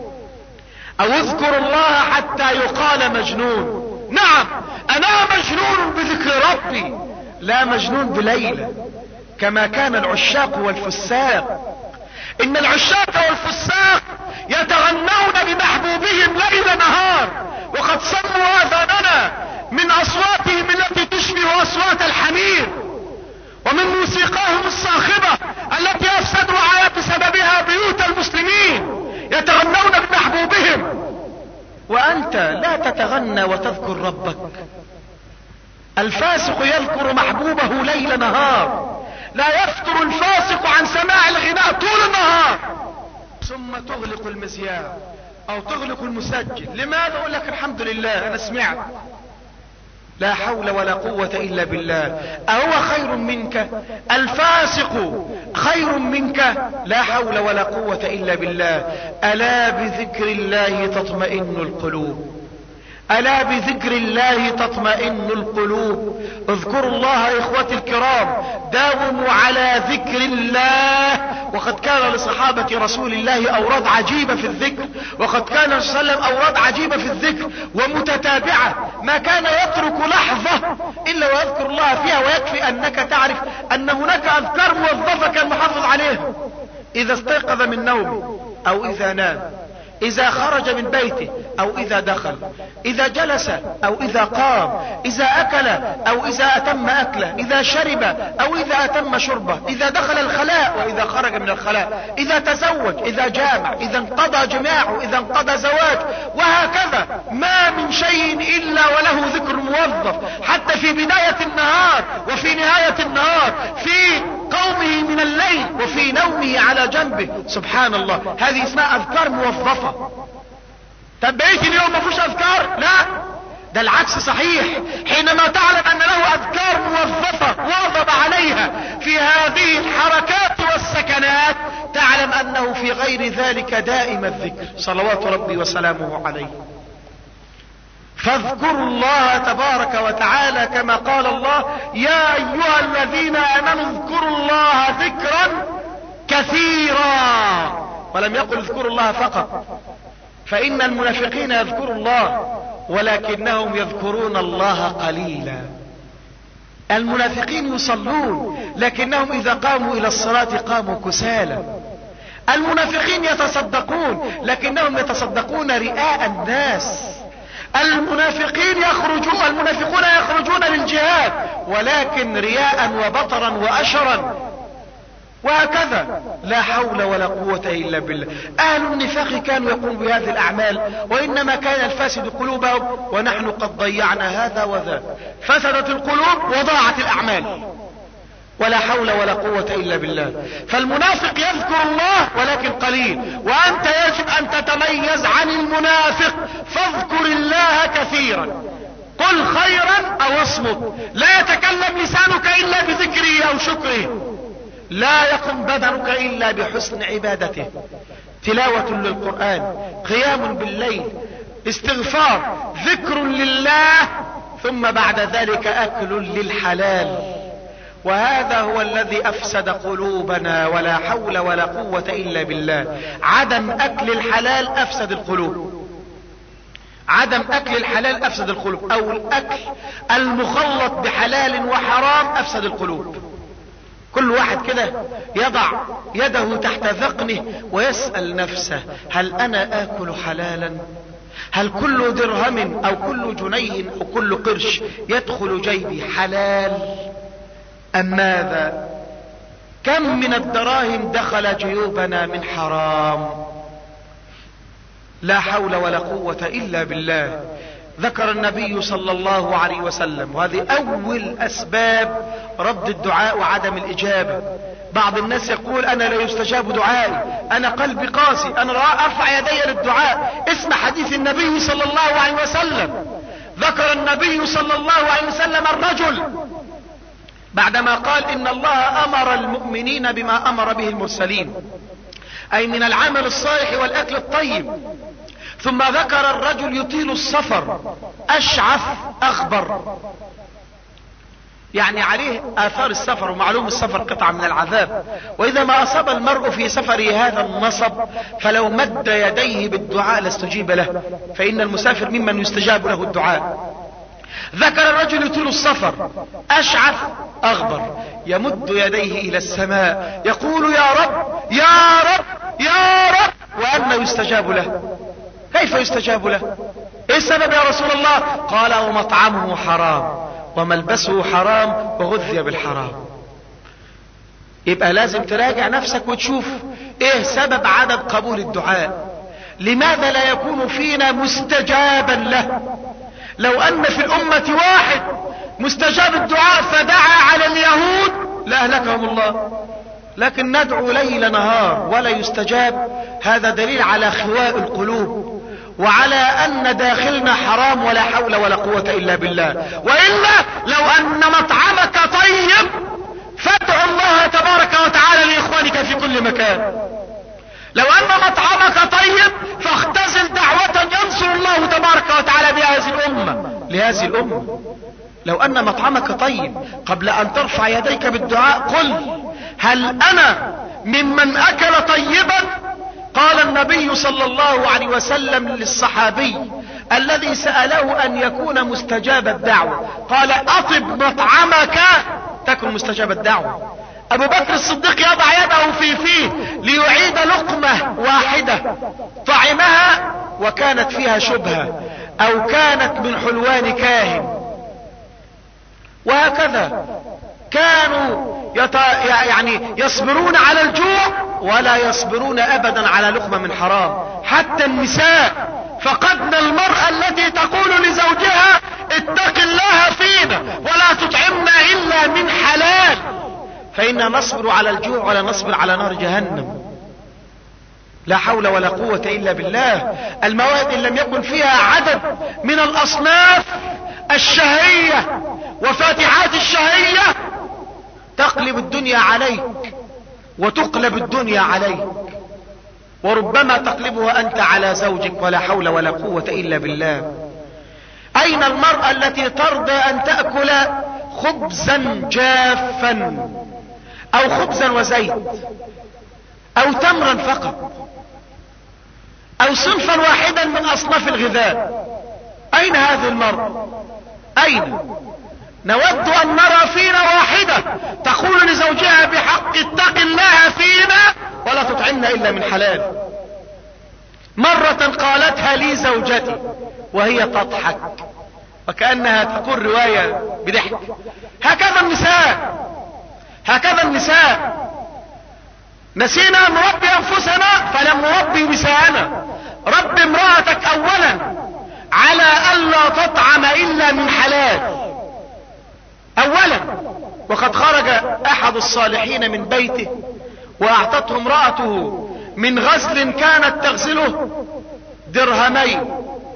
او اذكر الله حتى يقال مجنون. نعم، انا مجنون بذكر ربي، لا مجنون بليلى كما كان العشاق والفساق. ان العشاق والفساق يتغنون بمحبوبهم ليل نهار، وقد صموا اذاننا من اصواتهم التي تشبه اصوات الحمير، ومن موسيقاهم الصاخبة التي افسدوا بسببها بيوت المسلمين، يتغنون بمحبوبهم، وانت لا تتغنى وتذكر ربك. الفاسق يذكر محبوبه ليل نهار، لا يفتر الفاسق عن سماع الغناء طول النهار، ثم تغلق المذياع او تغلق المسجل. لماذا؟ اقول لك الحمد لله انا سمعت. لا حول ولا قوة الا بالله. اهو خير منك؟ الفاسق خير منك؟ لا حول ولا قوة الا بالله. الا بذكر الله تطمئن القلوب، الا بذكر الله تطمئن القلوب. اذكروا الله اخوتي الكرام، داوموا على ذكر الله. وقد كان لصحابة رسول الله اوراد عجيبة في الذكر، وقد كان صلى الله عليه وسلم اوراد عجيبة في الذكر ومتتابعة، ما كان يترك لحظة الا ويذكر الله فيها. ويكفي انك تعرف ان هناك اذكار موظفة كان محافظ عليها: اذا استيقظ من نومه او اذا نام، اذا خرج من بيته او اذا دخل، اذا جلس او اذا قام، اذا اكل او اذا اتم اكله، اذا شرب او اذا اتم شربه، اذا دخل الخلاء واذا خرج من الخلاء، اذا تزوج، اذا جامع، اذا انقضى جماعه، اذا انقضى زواج، وهكذا. ما من شيء الا وله ذكر موظف، حتى في بداية النهار وفي نهاية النهار، في قومه من الليل وفي نومه على جنبه. سبحان الله، هذه اسمها اذكار موظفة. طب بقيت اليوم ما فيش اذكار؟ لا، ده العكس صحيح. حينما تعلم ان له اذكار موظفة واظب عليها في هذه الحركات والسكنات، تعلم انه في غير ذلك دائم الذكر صلوات ربي وسلامه عليه. فاذكروا الله تبارك وتعالى كما قال الله: يا ايها الذين امنوا اذكروا الله ذكرا كثيرا. ولم يقل اذكروا الله فقط، فان المنافقين يذكروا الله ولكنهم يذكرون الله قليلا. المنافقين يصلون لكنهم اذا قاموا الى الصلاة قاموا كسالى. المنافقين يتصدقون لكنهم يتصدقون رئاء الناس. المنافقون يخرجون للجهاد ولكن رياء وبطرا واشرا، وهكذا. لا حول ولا قوة الا بالله. اهل النفاق كانوا يقومون بهذه الاعمال، وانما كان الفاسد قلوبهم، ونحن قد ضيعنا هذا وذاك. فسدت القلوب وضاعت الاعمال، ولا حول ولا قوة الا بالله. فالمنافق يذكر الله ولكن قليل، وانت يجب ان تتميز عن المنافق. فاذكر الله كثيرا، قل خيرا او اصمت. لا يتكلم لسانك الا بذكره او شكره، لا يقم بدنك الا بحسن عبادته. تلاوة للقرآن، قيام بالليل، استغفار، ذكر لله، ثم بعد ذلك اكل للحلال. وهذا هو الذي افسد قلوبنا، ولا حول ولا قوة الا بالله. عدم اكل الحلال افسد القلوب، عدم اكل الحلال افسد القلوب، او الاكل المخلط بحلال وحرام افسد القلوب. كل واحد كده يضع يده تحت ذقنه ويسأل نفسه: هل انا اكل حلالا؟ هل كل درهم او كل جنيه او كل قرش يدخل جيبي حلال ام ماذا؟ كم من الدراهم دخل جيوبنا من حرام؟ لا حول ولا قوة الا بالله. ذكر النبي صلى الله عليه وسلم، وهذه اول اسباب رد الدعاء وعدم الاجابة. بعض الناس يقول: انا لا يستجاب دعائي، انا قلبي قاسي، انا لا ارفع يدي للدعاء. اسمع حديث النبي صلى الله عليه وسلم. ذكر النبي صلى الله عليه وسلم الرجل بعدما قال: ان الله امر المؤمنين بما امر به المرسلين، اي من العمل الصالح والاكل الطيب. ثم ذكر الرجل يطيل السفر اشعث اغبر، يعني عليه اثار السفر، ومعلوم السفر قطعة من العذاب. واذا ما اصاب المرء في سفره هذا النصب فلو مد يديه بالدعاء لاستجيب له، فان المسافر ممن يستجاب له الدعاء. ذكر الرجل يطيل السفر اشعث اغبر، يمد يديه الى السماء يقول: يا رب يا رب يا رب، وأن يستجاب له. كيف يستجاب له؟ ايه السبب يا رسول الله؟ قال: ومطعمه حرام وملبسه حرام وغذي بالحرام. يبقى لازم تراجع نفسك وتشوف ايه سبب عدم قبول الدعاء. لماذا لا يكون فينا مستجابا له؟ لو ان في الامة واحد مستجاب الدعاء فدعا على اليهود لأهلكهم الله، لكن ندعو ليل نهار ولا يستجاب. هذا دليل على خواء القلوب، وعلى ان داخلنا حرام، ولا حول ولا قوة الا بالله. والا لو ان مطعمك طيب فادعوا الله تبارك وتعالى لاخوانك في كل مكان. لو ان مطعمك طيب فاختزل دعوة ينصر الله تبارك وتعالى بهذه الامة، لهذه الامة. لو ان مطعمك طيب قبل ان ترفع يديك بالدعاء قل: هل انا ممن اكل طيبا؟ قال النبي صلى الله عليه وسلم للصحابي الذي سأله ان يكون مستجاب الدعوة، قال: اطب مطعمك تكن مستجاب الدعوة. ابو بكر الصديق يضع يده في فيه ليعيد لقمة واحدة طعمها وكانت فيها شبهة او كانت من حلوان كاهن. وهكذا كانوا يعني يصبرون على الجوع ولا يصبرون ابدا على لقمة من حرام. حتى النساء فقدنا المرأة التي تقول لزوجها: اتق الله فينا ولا تطعمنا الا من حلال، فإنا نصبر على الجوع ولا نصبر على نار جهنم. لا حول ولا قوة الا بالله. المواد ان لم يكن فيها عدد من الاصناف الشهية وفاتحات الشهية تقلب الدنيا عليك وتقلب الدنيا عليك، وربما تقلبها انت على زوجك، ولا حول ولا قوة الا بالله. اين المرأة التي ترضى ان تأكل خبزا جافا او خبزا وزيت او تمرا فقط او صنفا واحدا من اصناف الغذاء؟ اين هذه المرأة؟ اين؟ نود ان نرى فينا واحدة تقول لزوجها بحق: اتق الله فينا ولا تطعمنا الا من حلال. مرة قالتها لي زوجتي وهي تضحك وكأنها تقول رواية بضحك: هكذا النساء، هكذا النساء، نسينا نربي انفسنا فلم نربي نساءنا. رب امرأتك اولا على الا تطعم الا من حلال اولا. وقد خرج احد الصالحين من بيته واعطته امرأته من غزل كانت تغزله درهمين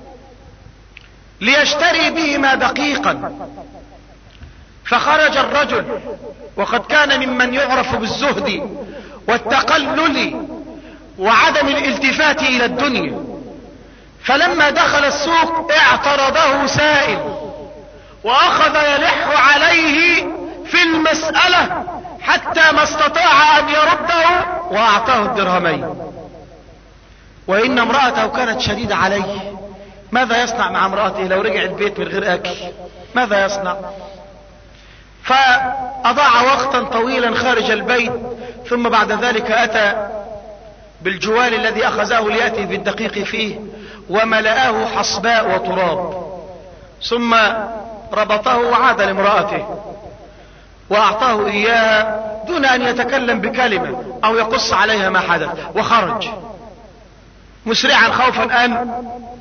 ليشتري بهما دقيقا. فخرج الرجل وقد كان ممن يعرف بالزهد والتقلل وعدم الالتفات الى الدنيا، فلما دخل السوق اعترضه سائل واخذ يلح عليه في المسألة حتى ما استطاع ان يرده واعطاه الدرهمين. وان امرأته كانت شديدة عليه. ماذا يصنع مع امرأته لو رجع البيت من غير اكل؟ ماذا يصنع؟ فأضاع وقتا طويلا خارج البيت، ثم بعد ذلك أتى بالجوال الذي أخذه ليأتي بالدقيق فيه وملأه حصباء وتراب، ثم ربطه وعاد لامرأته وأعطاه إياها دون أن يتكلم بكلمة أو يقص عليها ما حدث، وخرج مسرعا خوفا أن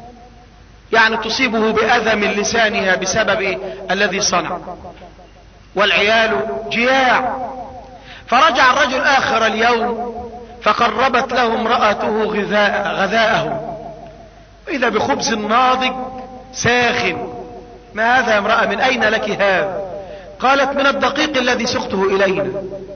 تصيبه بأذى من لسانها بسبب الذي صنع، والعيال جياع. فرجع الرجل آخر اليوم فقربت له امرأته غذاءه، وإذا بخبز ناضج ساخن. ما هذا يا امرأة؟ من أين لك هذا؟ قالت: من الدقيق الذي سقته إلينا.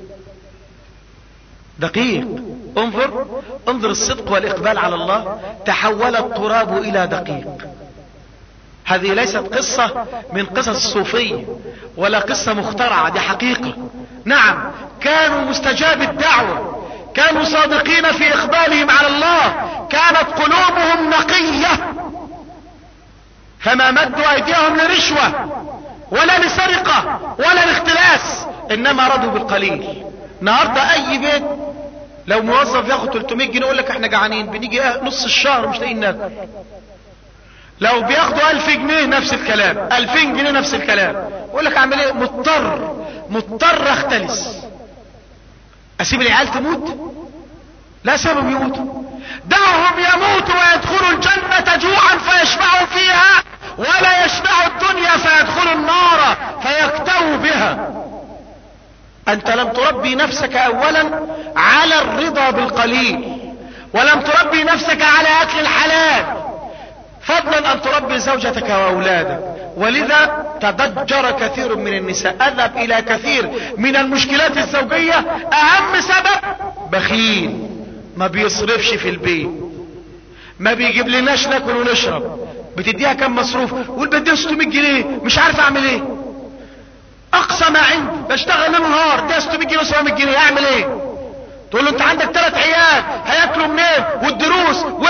دقيق. انظر الصدق والإقبال على الله. تحول التراب إلى دقيق. هذه ليست قصة من قصص الصوفية ولا قصة مخترعة، دي حقيقة. نعم، كانوا مستجاب الدعوة، كانوا صادقين في إقبالهم على الله، كانت قلوبهم نقية، فما مدوا أيديهم لرشوة ولا لسرقة ولا لاختلاس، إنما رضوا بالقليل. النهاردة أي بيت لو موظف ياخد 300 جنيه يقول لك احنا جعانين، بنيجي نص الشهر مش لاقيين ناكل. لو بياخدوا 1000 جنيه نفس الكلام، 2000 جنيه نفس الكلام. يقول لك اعمل ايه؟ مضطر اختلس. اسيب العيال تموت؟ لا، سبب يموتوا. دعهم يموتوا ويدخلوا الجنة جوعا فيشبعوا فيها، ولا يشبعوا الدنيا فيدخلوا النار فيكتووا بها. انت لم تربي نفسك اولا على الرضا بالقليل، ولم تربي نفسك على اكل الحلال، فضلا ان تربي زوجتك واولادك. ولذا تضجر كثير من النساء، اذهب الى كثير من المشكلات الزوجية. اهم سبب بخيل، ما بيصرفش في البيت، ما بيجيب لناش ناكل ونشرب. بتديها كم مصروف؟ قول بديها 600 جنيه، مش عارف اعمل ايه. اقصى ما عندي بشتغل ليل نهار، ده 600 جنيه 700 جنيه، اعمل ايه؟ تقول له انت عندك 3 عيال هياكلوا منين؟ والدروس و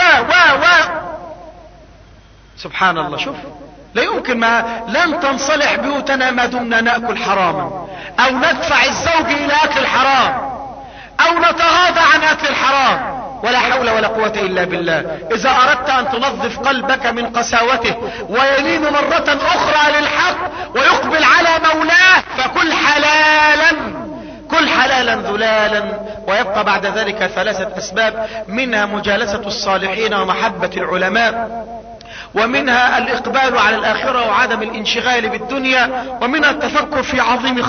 سبحان الله. شوف، لا يمكن، لن تنصلح بيوتنا ما دمنا نأكل حراما، او ندفع الزوج الى اكل الحرام، او نتغاضى عن اكل الحرام. ولا حول ولا قوة الا بالله. اذا اردت ان تنظف قلبك من قساوته ويلين مرة اخرى للحق ويقبل على مولاه، فكل حلالا ذلالا. ويبقى بعد ذلك 3 اسباب، منها مجالسة الصالحين ومحبة العلماء، ومنها الاقبال على الاخرة وعدم الانشغال بالدنيا، ومنها التفكر في عظيم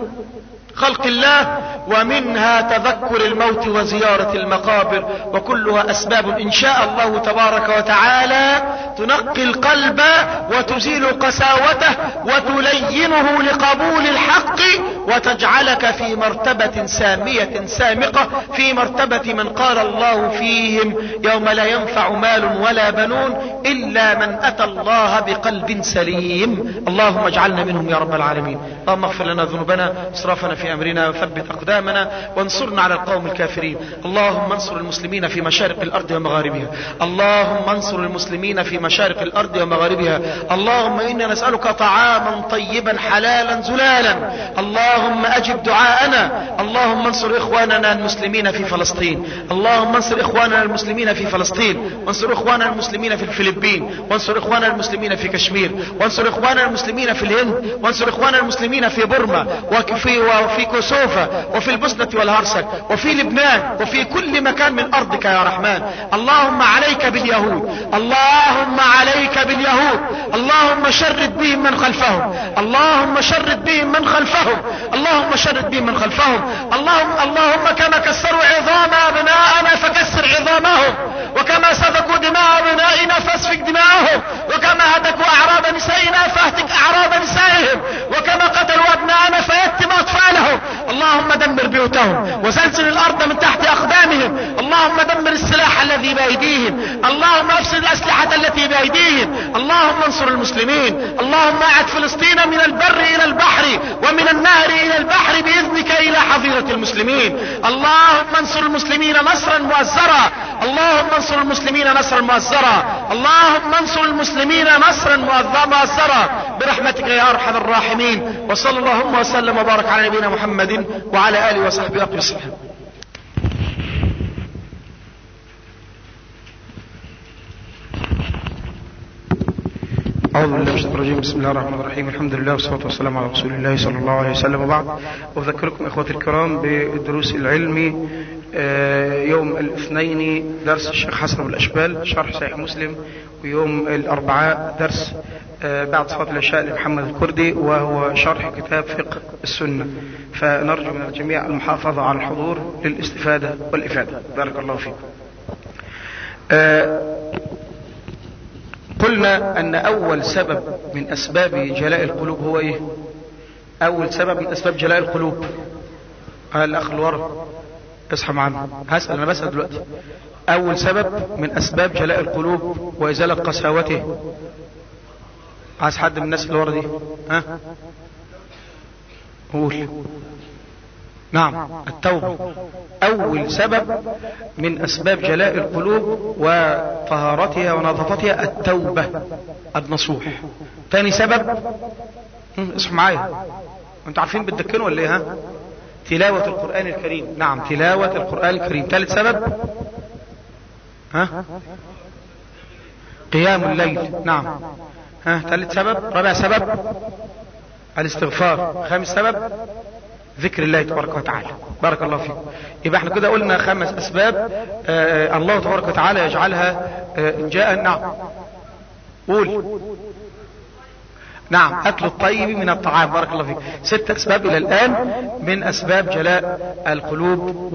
خلق الله، ومنها تذكر الموت وزيارة المقابر. وكلها اسباب ان شاء الله تبارك وتعالى تنقي القلب وتزيل قساوته وتلينه لقبول الحق، وتجعلك في مرتبة سامية سامقة، في مرتبة من قال الله فيهم: يوم لا ينفع مال ولا بنون الا من اتى الله بقلب سليم. اللهم اجعلنا منهم يا رب العالمين. اللهم اغفر لنا ذنوبنا، اسرافنا في امرنا، وثبت اقدامنا، وانصرنا على القوم الكافرين. اللهم انصر المسلمين في مشارق الارض ومغاربها، اللهم انصر المسلمين في مشارق الارض ومغاربها. اللهم انا نسألك طعاما طيبا حلالا زلالا. اللهم اجب دعاءنا. اللهم انصر اخواننا المسلمين في فلسطين، اللهم انصر اخواننا المسلمين في فلسطين، وانصر اخواننا المسلمين في الفلبين، وانصر اخواننا المسلمين في كشمير، وانصر اخواننا المسلمين في الهند، وانصر اخواننا المسلمين في بورما وفي كوسوفا وفي البوسنة والهرسك وفي لبنان وفي كل مكان من ارضك يا رحمن. اللهم عليك باليهود، اللهم عليك باليهود، اللهم شرد بهم من خلفهم، اللهم شرد بهم من خلفهم، اللهم شرد بهم من خلفهم. اللهم كما كسروا عظام ابنائنا فكسر عظامهم، وكما سفكوا دماء ابنائنا فاسفك دماءهم، وكما هتكوا اعراض نسائنا فاهتك اعراض نسائهم، وكما قتلوا ابنائنا فيتم اطفالهم. اللهم دمر بيوتهم وزلزل الارض من تحت اقدامهم. اللهم دمر السلاح الذي بايديهم، اللهم افسد الاسلحة التي بايديهم. اللهم انصر المسلمين. اللهم اعد فلسطين من البر الى البحر ومن النهر الى البحر باذنك الى حظيرة المسلمين. اللهم انصر المسلمين نصرا مؤزرا. اللهم انصر المسلمين نصرا مؤزرا، اللهم انصر المسلمين نصرا مؤزرا برحمتك يا ارحم الراحمين. وصلى اللهم وسلم وبارك على نبينا محمد وعلى اله وصحبه وسلم. أعوذ بالله من الشيطان الرجيم. بسم الله الرحمن الرحيم. الحمد لله والصلاة والسلام على رسول الله صلى الله عليه وسلم. وبعد، أذكركم إخوتي الكرام بالدروس العلمي يوم الاثنين درس الشيخ حسن الأشبال شرح صحيح مسلم، ويوم الأربعاء درس بعد صلاة العشاء لمحمد الكردي وهو شرح كتاب فقه السنة. فنرجو من الجميع المحافظة على الحضور للاستفادة والإفادة. بارك الله فيكم. قلنا ان اول سبب من اسباب جلاء القلوب هو ايه؟ اول سبب من اسباب جلاء القلوب، الاخ الورق اصحى معنا، هسأل انا بسأل دلوقتي. اول سبب من اسباب جلاء القلوب وازالة قساوته، عايز حد من الناس اللي ورا دي؟ ها قول. نعم، التوبة. اول سبب من اسباب جلاء القلوب وطهارتها ونظافتها التوبة النصوح. ثاني سبب، اسمعوا معايا، انتوا عارفين بتذكروا ولا ايه؟ ها، تلاوة القرآن الكريم. نعم، تلاوة القرآن الكريم. ثالث سبب، ها، قيام الليل. نعم. ها، ثالث سبب. رابع سبب الاستغفار. خامس سبب ذكر الله تبارك وتعالى. بارك الله فيكم. يبقى احنا كده قلنا 5 اسباب الله تبارك وتعالى يجعلها جاء. نعم قول. نعم، اكل الطيب من الطعام. بارك الله فيك. 6 اسباب الى الان من اسباب جلاء القلوب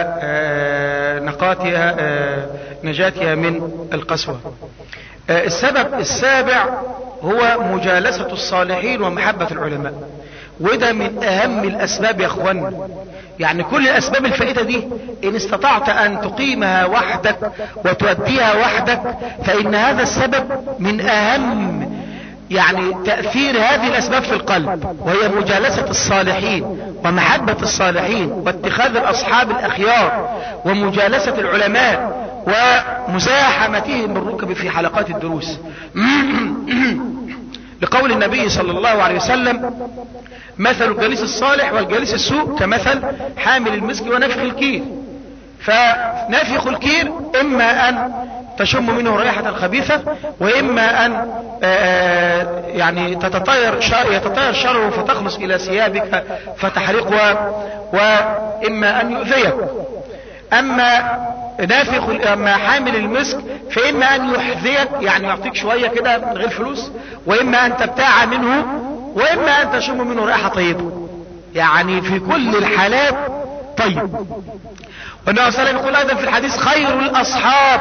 ونقاتها نجاتها من القسوة. السبب السابع هو مجالسة الصالحين ومحبة العلماء، وده من اهم الاسباب يا اخوانا. يعني كل الاسباب الفائدة دي ان استطعت ان تقيمها وحدك وتؤديها وحدك فان هذا السبب من اهم يعني تأثير هذه الاسباب في القلب، وهي مجالسة الصالحين ومحبة الصالحين واتخاذ الاصحاب الاخيار ومجالسة العلماء ومزاحمتهم بالركب في حلقات الدروس. لقول النبي صلى الله عليه وسلم: مثل الجليس الصالح والجليس السوء كمثل حامل المسك ونافخ الكير. فنافخ الكير اما ان تشم منه رائحة خبيثة، واما ان يعني يتطاير شره فتخلص الى ثيابك فتحرقها، واما ان يؤذيك. اما حامل المسك فاما ان يحذيك، يعني يعطيك شوية كده من غير فلوس، واما ان تبتاع منه، واما ان تشم منه رائحة طيبة. يعني في كل الحالات طيب. والنبي صلى الله عليه وسلم يقول ايضا في الحديث: خير الاصحاب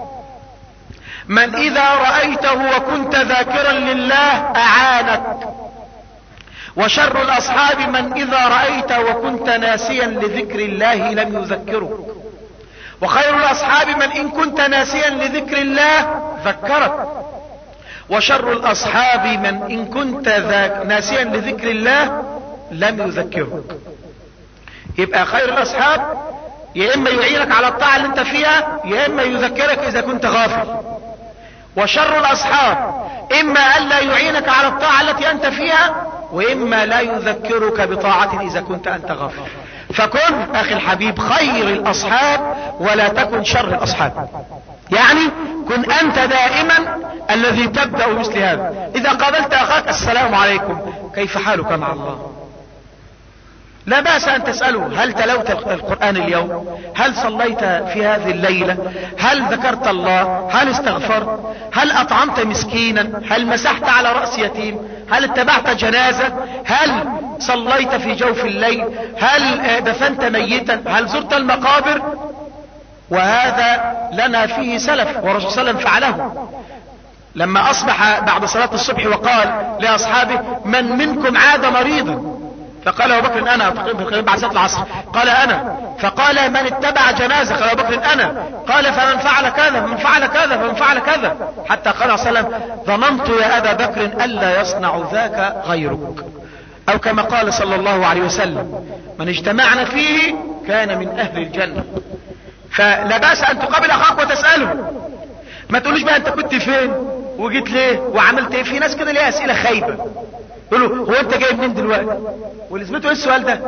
من اذا رأيته وكنت ذاكرا لله اعانك، وشر الاصحاب من اذا رأيته وكنت ناسيا لذكر الله لم يذكرك. وخير الاصحاب من ان كنت ناسيا لذكر الله ذكرك، وشر الاصحاب من ان كنت ناسيا لذكر الله لم يذكرك. يبقى خير الاصحاب يا اما يعينك على الطاعة اللي انت فيها، يا اما يذكرك اذا كنت غافل. وشر الاصحاب اما ان لا يعينك على الطاعة التي انت فيها، واما لا يذكرك بطاعة اذا كنت انت غافل. فكن اخي الحبيب خير الاصحاب ولا تكن شر الاصحاب. يعني كن انت دائما الذي تبدأ مثل هذا. اذا قابلت اخاك: السلام عليكم، كيف حالك مع الله؟ لا بأس ان تسأله: هل تلوت القرآن اليوم؟ هل صليت في هذه الليلة؟ هل ذكرت الله؟ هل استغفرت؟ هل اطعمت مسكينا؟ هل مسحت على رأس يتيم؟ هل اتبعت جنازة؟ هل صليت في جوف الليل؟ هل دفنت ميتا؟ هل زرت المقابر؟ وهذا لنا فيه سلف، ورسول صلى الله عليه وسلم فعله لما اصبح بعد صلاة الصبح وقال لاصحابه: من منكم عاد مريضا؟ فقال ابو بكر: انا. تقريبا بعد صلاة العصر قال: انا. فقال: من اتبع جنازة؟ قال ابو بكر: انا. قال: فمن فعل كذا، فمن فعل كذا، فمن فعل كذا، حتى قال صلى الله عليه وسلم: ظننت يا ابا بكر الا يصنع ذاك غيرك. او كما قال صلى الله عليه وسلم: من اجتمعنا فيه كان من اهل الجنة. فلا بأس ان تقابل اخاك وتسأله. ما تقولوش بقى انت كنت فين وجيت ليه وعملت ايه. في ناس كده ليها اسئلة خايبة، يقولوا هو انت جاي منين دلوقتي، ولازمته ايه السؤال ده؟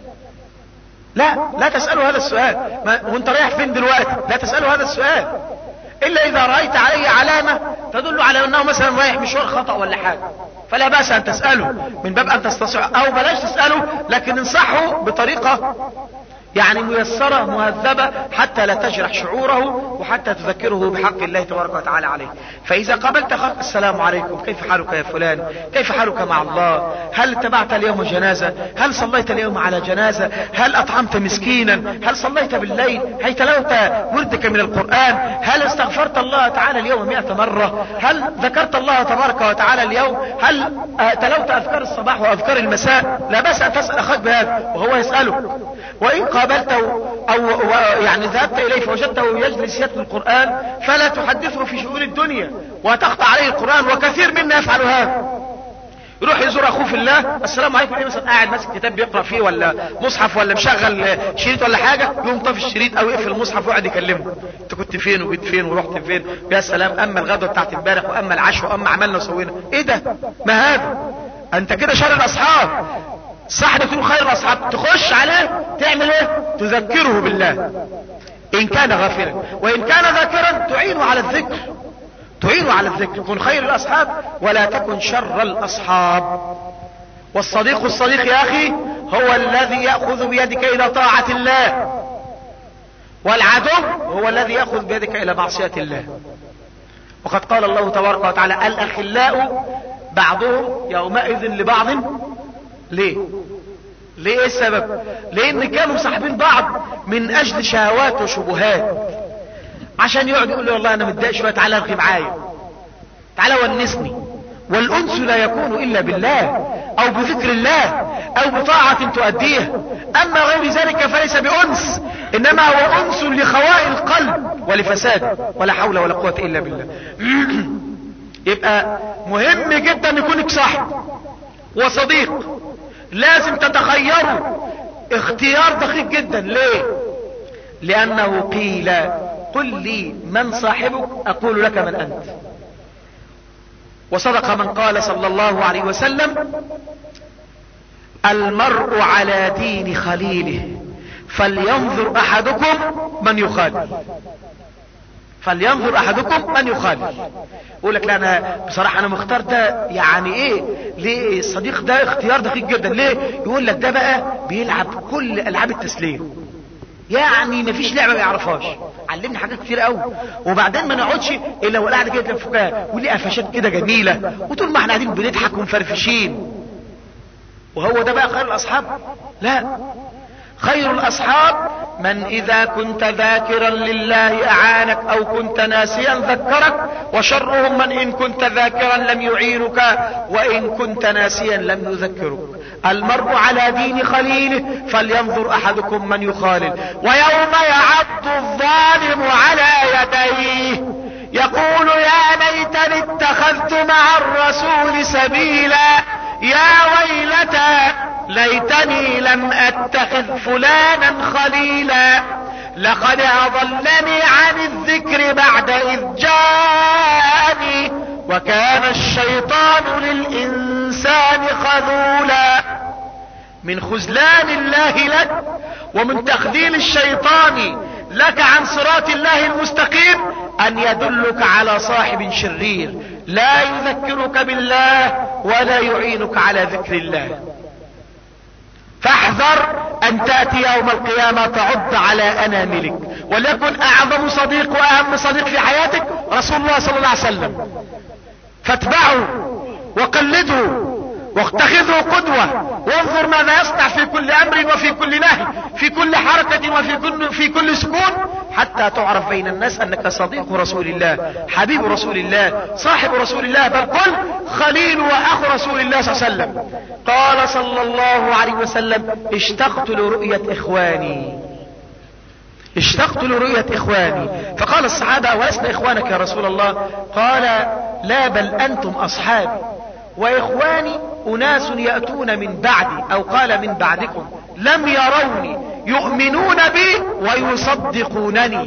لا تسأله هذا السؤال. وانت رايح فين دلوقتي، لا تسأله هذا السؤال الا اذا رأيت عليه علامة تدل على انه مثلا رايح مشوار خطأ ولا حاجة، فلا بأس ان تسأله من باب ان تستطيع، او بلاش تسأله لكن انصحه بطريقة يعني ميسرة مهذبة حتى لا تجرح شعوره وحتى تذكره بحق الله تبارك وتعالى عليه. فإذا قابلت أخاك السلام عليكم، كيف حالك يا فلان، كيف حالك مع الله، هل اتبعت اليوم جنازة، هل صليت اليوم على جنازة، هل أطعمت مسكينا، هل صليت بالليل، هل تلوت وردك من القرآن، هل استغفرت الله تعالى اليوم 100 مرة، هل ذكرت الله تبارك وتعالى اليوم، هل تلوت أذكار الصباح وأذكار المساء. لا بأس أن تسأل أخاك بهذا وهو يسألك. وإن قابلته او يعني ذهبت اليه فوجدته يجلس يتلو القرآن فلا تحدثه في شؤون الدنيا وتقطع عليه القرآن، وكثير منا يفعل هذا. يروح يزور اخوه في الله، السلام عليكم، ايه مثلا قاعد ماسك كتاب بيقرأ فيه ولا مصحف ولا مشغل شريط ولا حاجة، يقوم طافي الشريط او يقفل المصحف ويقعد يكلمه، انت كنت فين وجيت فين ورحت فين، يا سلام، اما الغدوة بتاعت امبارح واما العشاء واما عملنا وسوينا. ايه ده؟ ما هذا؟ انت كده شر الاصحاب. صح يكون خير الاصحاب، تخش عليه تعمل ايه؟ تذكره بالله ان كان غافلا، وان كان ذاكرا تعينه على الذكر، تعينه على الذكر. كن خير الاصحاب ولا تكن شر الاصحاب. والصديق الصديق يا اخي هو الذي يأخذ بيدك الى طاعة الله، والعدو هو الذي يأخذ بيدك الى معصية الله. وقد قال الله تبارك وتعالى الاخلاء بعضهم يومئذ لبعض. ليه ايه السبب؟ لان كانوا صاحبين بعض من اجل شهوات وشبهات، عشان يقعد يقول له والله انا متضايق شويه، تعالى ارغي معايا، تعالى ونسني. والانس لا يكون الا بالله او بذكر الله او بطاعة تؤديها. اما غير ذلك فليس بانس، انما هو انس لخواء القلب ولفساده، ولا حول ولا قوة الا بالله. يبقى مهم جدا يكونك صاحب وصديق، لازم تتخيروا اختيار دقيق جدا. ليه؟ لانه قيل قل لي من صاحبك اقول لك من انت. وصدق من قال صلى الله عليه وسلم المرء على دين خليله فلينظر احدكم من يخالف، فلينظر احدكم من يخالف. يقول لك لا انا بصراحة انا مختار ده، يعني ايه؟ ليه الصديق ده اختيار دقيق جدا؟ ليه؟ يقول لك ده بقى بيلعب كل العاب التسلية، يعني مفيش لعبة ما يعرفهاش، علمني حاجات كتير قوي، وبعدين ما نقعدش الا هو قاعد كده فكاهه وليه قفشات كده جميلة، وطول ما احنا قاعدين بنضحك ومفرفشين. وهو ده بقى خير الاصحاب؟ لا، خير الاصحاب من اذا كنت ذاكرا لله اعانك او كنت ناسيا ذكرك، وشرهم من ان كنت ذاكرا لم يعينك وان كنت ناسيا لم يذكرك. المرء على دين خليله فلينظر احدكم من يخالل. ويوم يعض الظالم على يديه يقول يا ليتني اتخذت مع الرسول سبيلا، يا ويلتى ليتني لم اتخذ فلانا خليلا، لقد اضلني عن الذكر بعد اذ جاءني وكان الشيطان للانسان خذولا. من خذلان الله لك ومن تخذيل الشيطان لك عن صراط الله المستقيم ان يدلك على صاحب شرير لا يذكرك بالله ولا يعينك على ذكر الله. فاحذر ان تأتي يوم القيامة تعض على اناملك. وليكن اعظم صديق واهم صديق في حياتك رسول الله صلى الله عليه وسلم، فاتبعه وقلده واتخذه قدوة، وانظر ماذا يصنع في كل امر وفي كل نهي، في كل حركة وفي كل سكون، حتى تعرف بين الناس انك صديق رسول الله، حبيب رسول الله، صاحب رسول الله، بل قل خليل واخو رسول الله صلى الله عليه وسلم. قال صلى الله عليه وسلم اشتقت لرؤية اخواني، اشتقت لرؤية اخواني. فقال الصحابة ولسنا اخوانك يا رسول الله؟ قال لا بل انتم اصحابي، واخواني اناس يأتون من بعدي، او قال من بعدكم لم يروني يؤمنون بي ويصدقونني.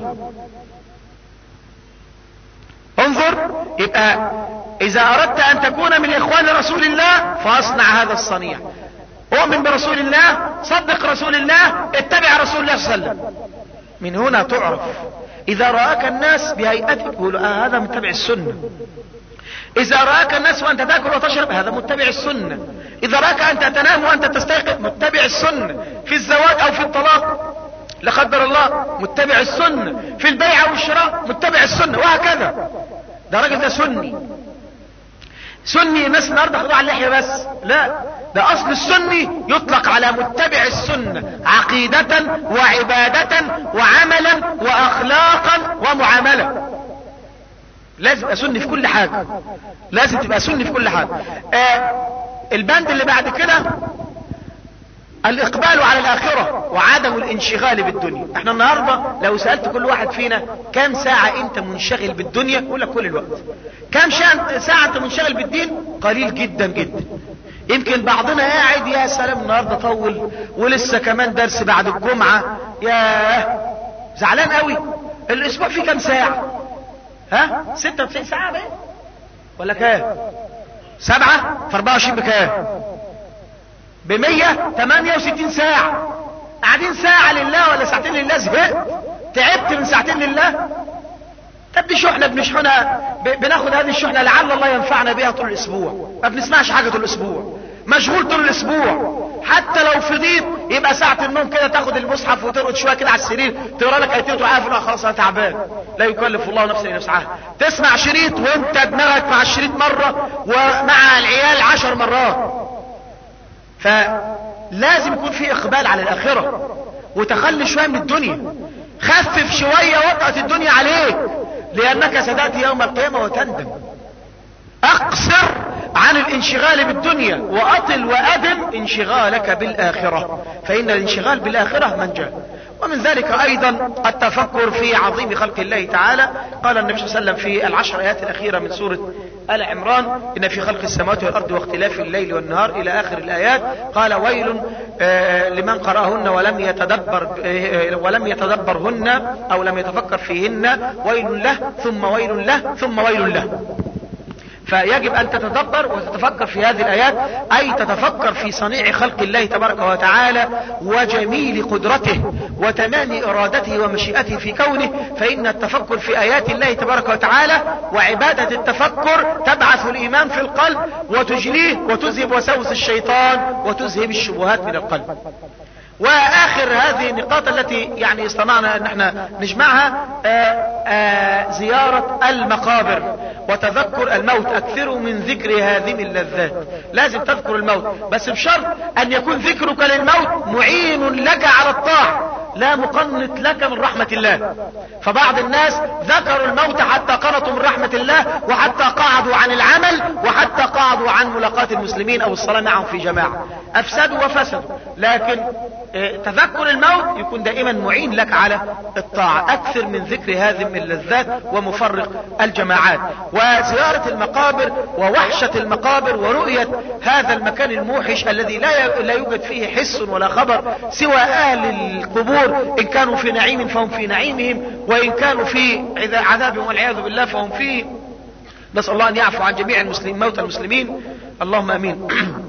انظر، يبقى اذا اردت ان تكون من اخوان رسول الله فاصنع هذا الصنيع. اؤمن برسول الله، صدق رسول الله، اتبع رسول الله صلى الله عليه وسلم. من هنا تعرف. اذا رآك الناس بهيئتك يقولوا هذا متبع السنة. اذا رآك الناس وانت تأكل وتشرب هذا متبع السنة. اذا رآك انت تنام وانت تستيقظ متبع السنة. في الزواج او في الطلاق لا قدر الله متبع السنة. في البيع والشراء متبع السنة، وهكذا. ده راجل ده سني. سني الناس النهارده خدوه على اللحية بس، لا، ده اصل السني يطلق على متبع السنة عقيدة وعبادة وعملا واخلاقا ومعاملة. لازم تبقى سني في كل حاجة، لازم تبقى سني في كل حاجة. البند اللي بعد كده الاقبال على الاخرة وعدم الانشغال بالدنيا. احنا النهاردة لو سألت كل واحد فينا كم ساعة انت منشغل بالدنيا يقول لك كل الوقت. كم ساعة انت منشغل بالدين؟ قليل جدا جدا. يمكن بعضنا قاعد يا سلام النهاردة طول ولسه كمان درس بعد الجمعة، يا زعلان قوي. الاسبوع فيه كم ساعة؟ 96 ساعة بقى ولا كام؟ 7 في 24 بكام؟ ب168 ساعة. قاعدين ساعة لله ولا ساعتين لله؟ زهقت، تعبت من ساعتين لله. طب دي شحنة بنشحنها، بناخد هذه الشحنة لعل الله ينفعنا بها طول الاسبوع. ما بنسمعش حاجة طول الاسبوع، مشغول طول الاسبوع. حتى لو فضيت يبقى ساعة النوم كده تاخد المصحف وترقد شوية كده على السرير تقرا لك ايتين وتروح قافل، خلاص انا تعبان. لا يكلف الله نفسا الا وسعها. تسمع شريط وانت دماغك مع الشريط مرة ومع العيال 10 مرات. فلازم يكون في اقبال على الاخرة وتخلي شوية من الدنيا. خفف شوية وطأة الدنيا عليك لانك ستأتي يوم القيامة وتندم. اقصر عن الانشغال بالدنيا واطل وادم انشغالك بالاخرة، فان الانشغال بالاخرة منجا. ومن ذلك ايضا التفكر في عظيم خلق الله تعالى. قال النبي صلى الله عليه وسلم في ال10 ايات الاخيرة من سورة آل عمران: ان في خلق السماوات والارض واختلاف الليل والنهار الى اخر الايات. قال: ويل لمن قرأهن ولم يتدبرهن او لم يتفكر فيهن، ويل له ثم ويل له ثم ويل له. فيجب ان تتدبر وتتفكر في هذه الايات، اي تتفكر في صنيع خلق الله تبارك وتعالى وجميل قدرته وتمام ارادته ومشيئته في كونه. فان التفكر في ايات الله تبارك وتعالى وعبادة التفكر تبعث الايمان في القلب وتجليه وتذهب وسوس الشيطان وتذهب الشبهات من القلب. واخر هذه النقاط التي يعني استطعنا ان احنا نجمعها زيارة المقابر وتذكر الموت. اكثروا من ذكر هذه اللذات. لازم تذكر الموت بس بشرط ان يكون ذكرك للموت معين لك على الطاعة، لا مقنط لك من رحمة الله. فبعض الناس ذكروا الموت حتى قنطوا من رحمة الله، وحتى قعدوا عن العمل، وحتى قعدوا عن ملاقاة المسلمين او الصلاة معهم في جماعة. افسدوا وفسدوا. لكن تذكر الموت يكون دائما معين لك على الطاعة. اكثر من ذكر هذه اللذات ومفرق الجماعات. وزيارة المقابر ووحشة المقابر ورؤية هذا المكان الموحش الذي لا يوجد فيه حس ولا خبر سوى اهل القبور. ان كانوا في نعيم فهم في نعيمهم، وان كانوا في عذابهم والعياذ بالله فهم فيه. نسأل الله ان يعفو عن جميع المسلمين موتى المسلمين، اللهم امين.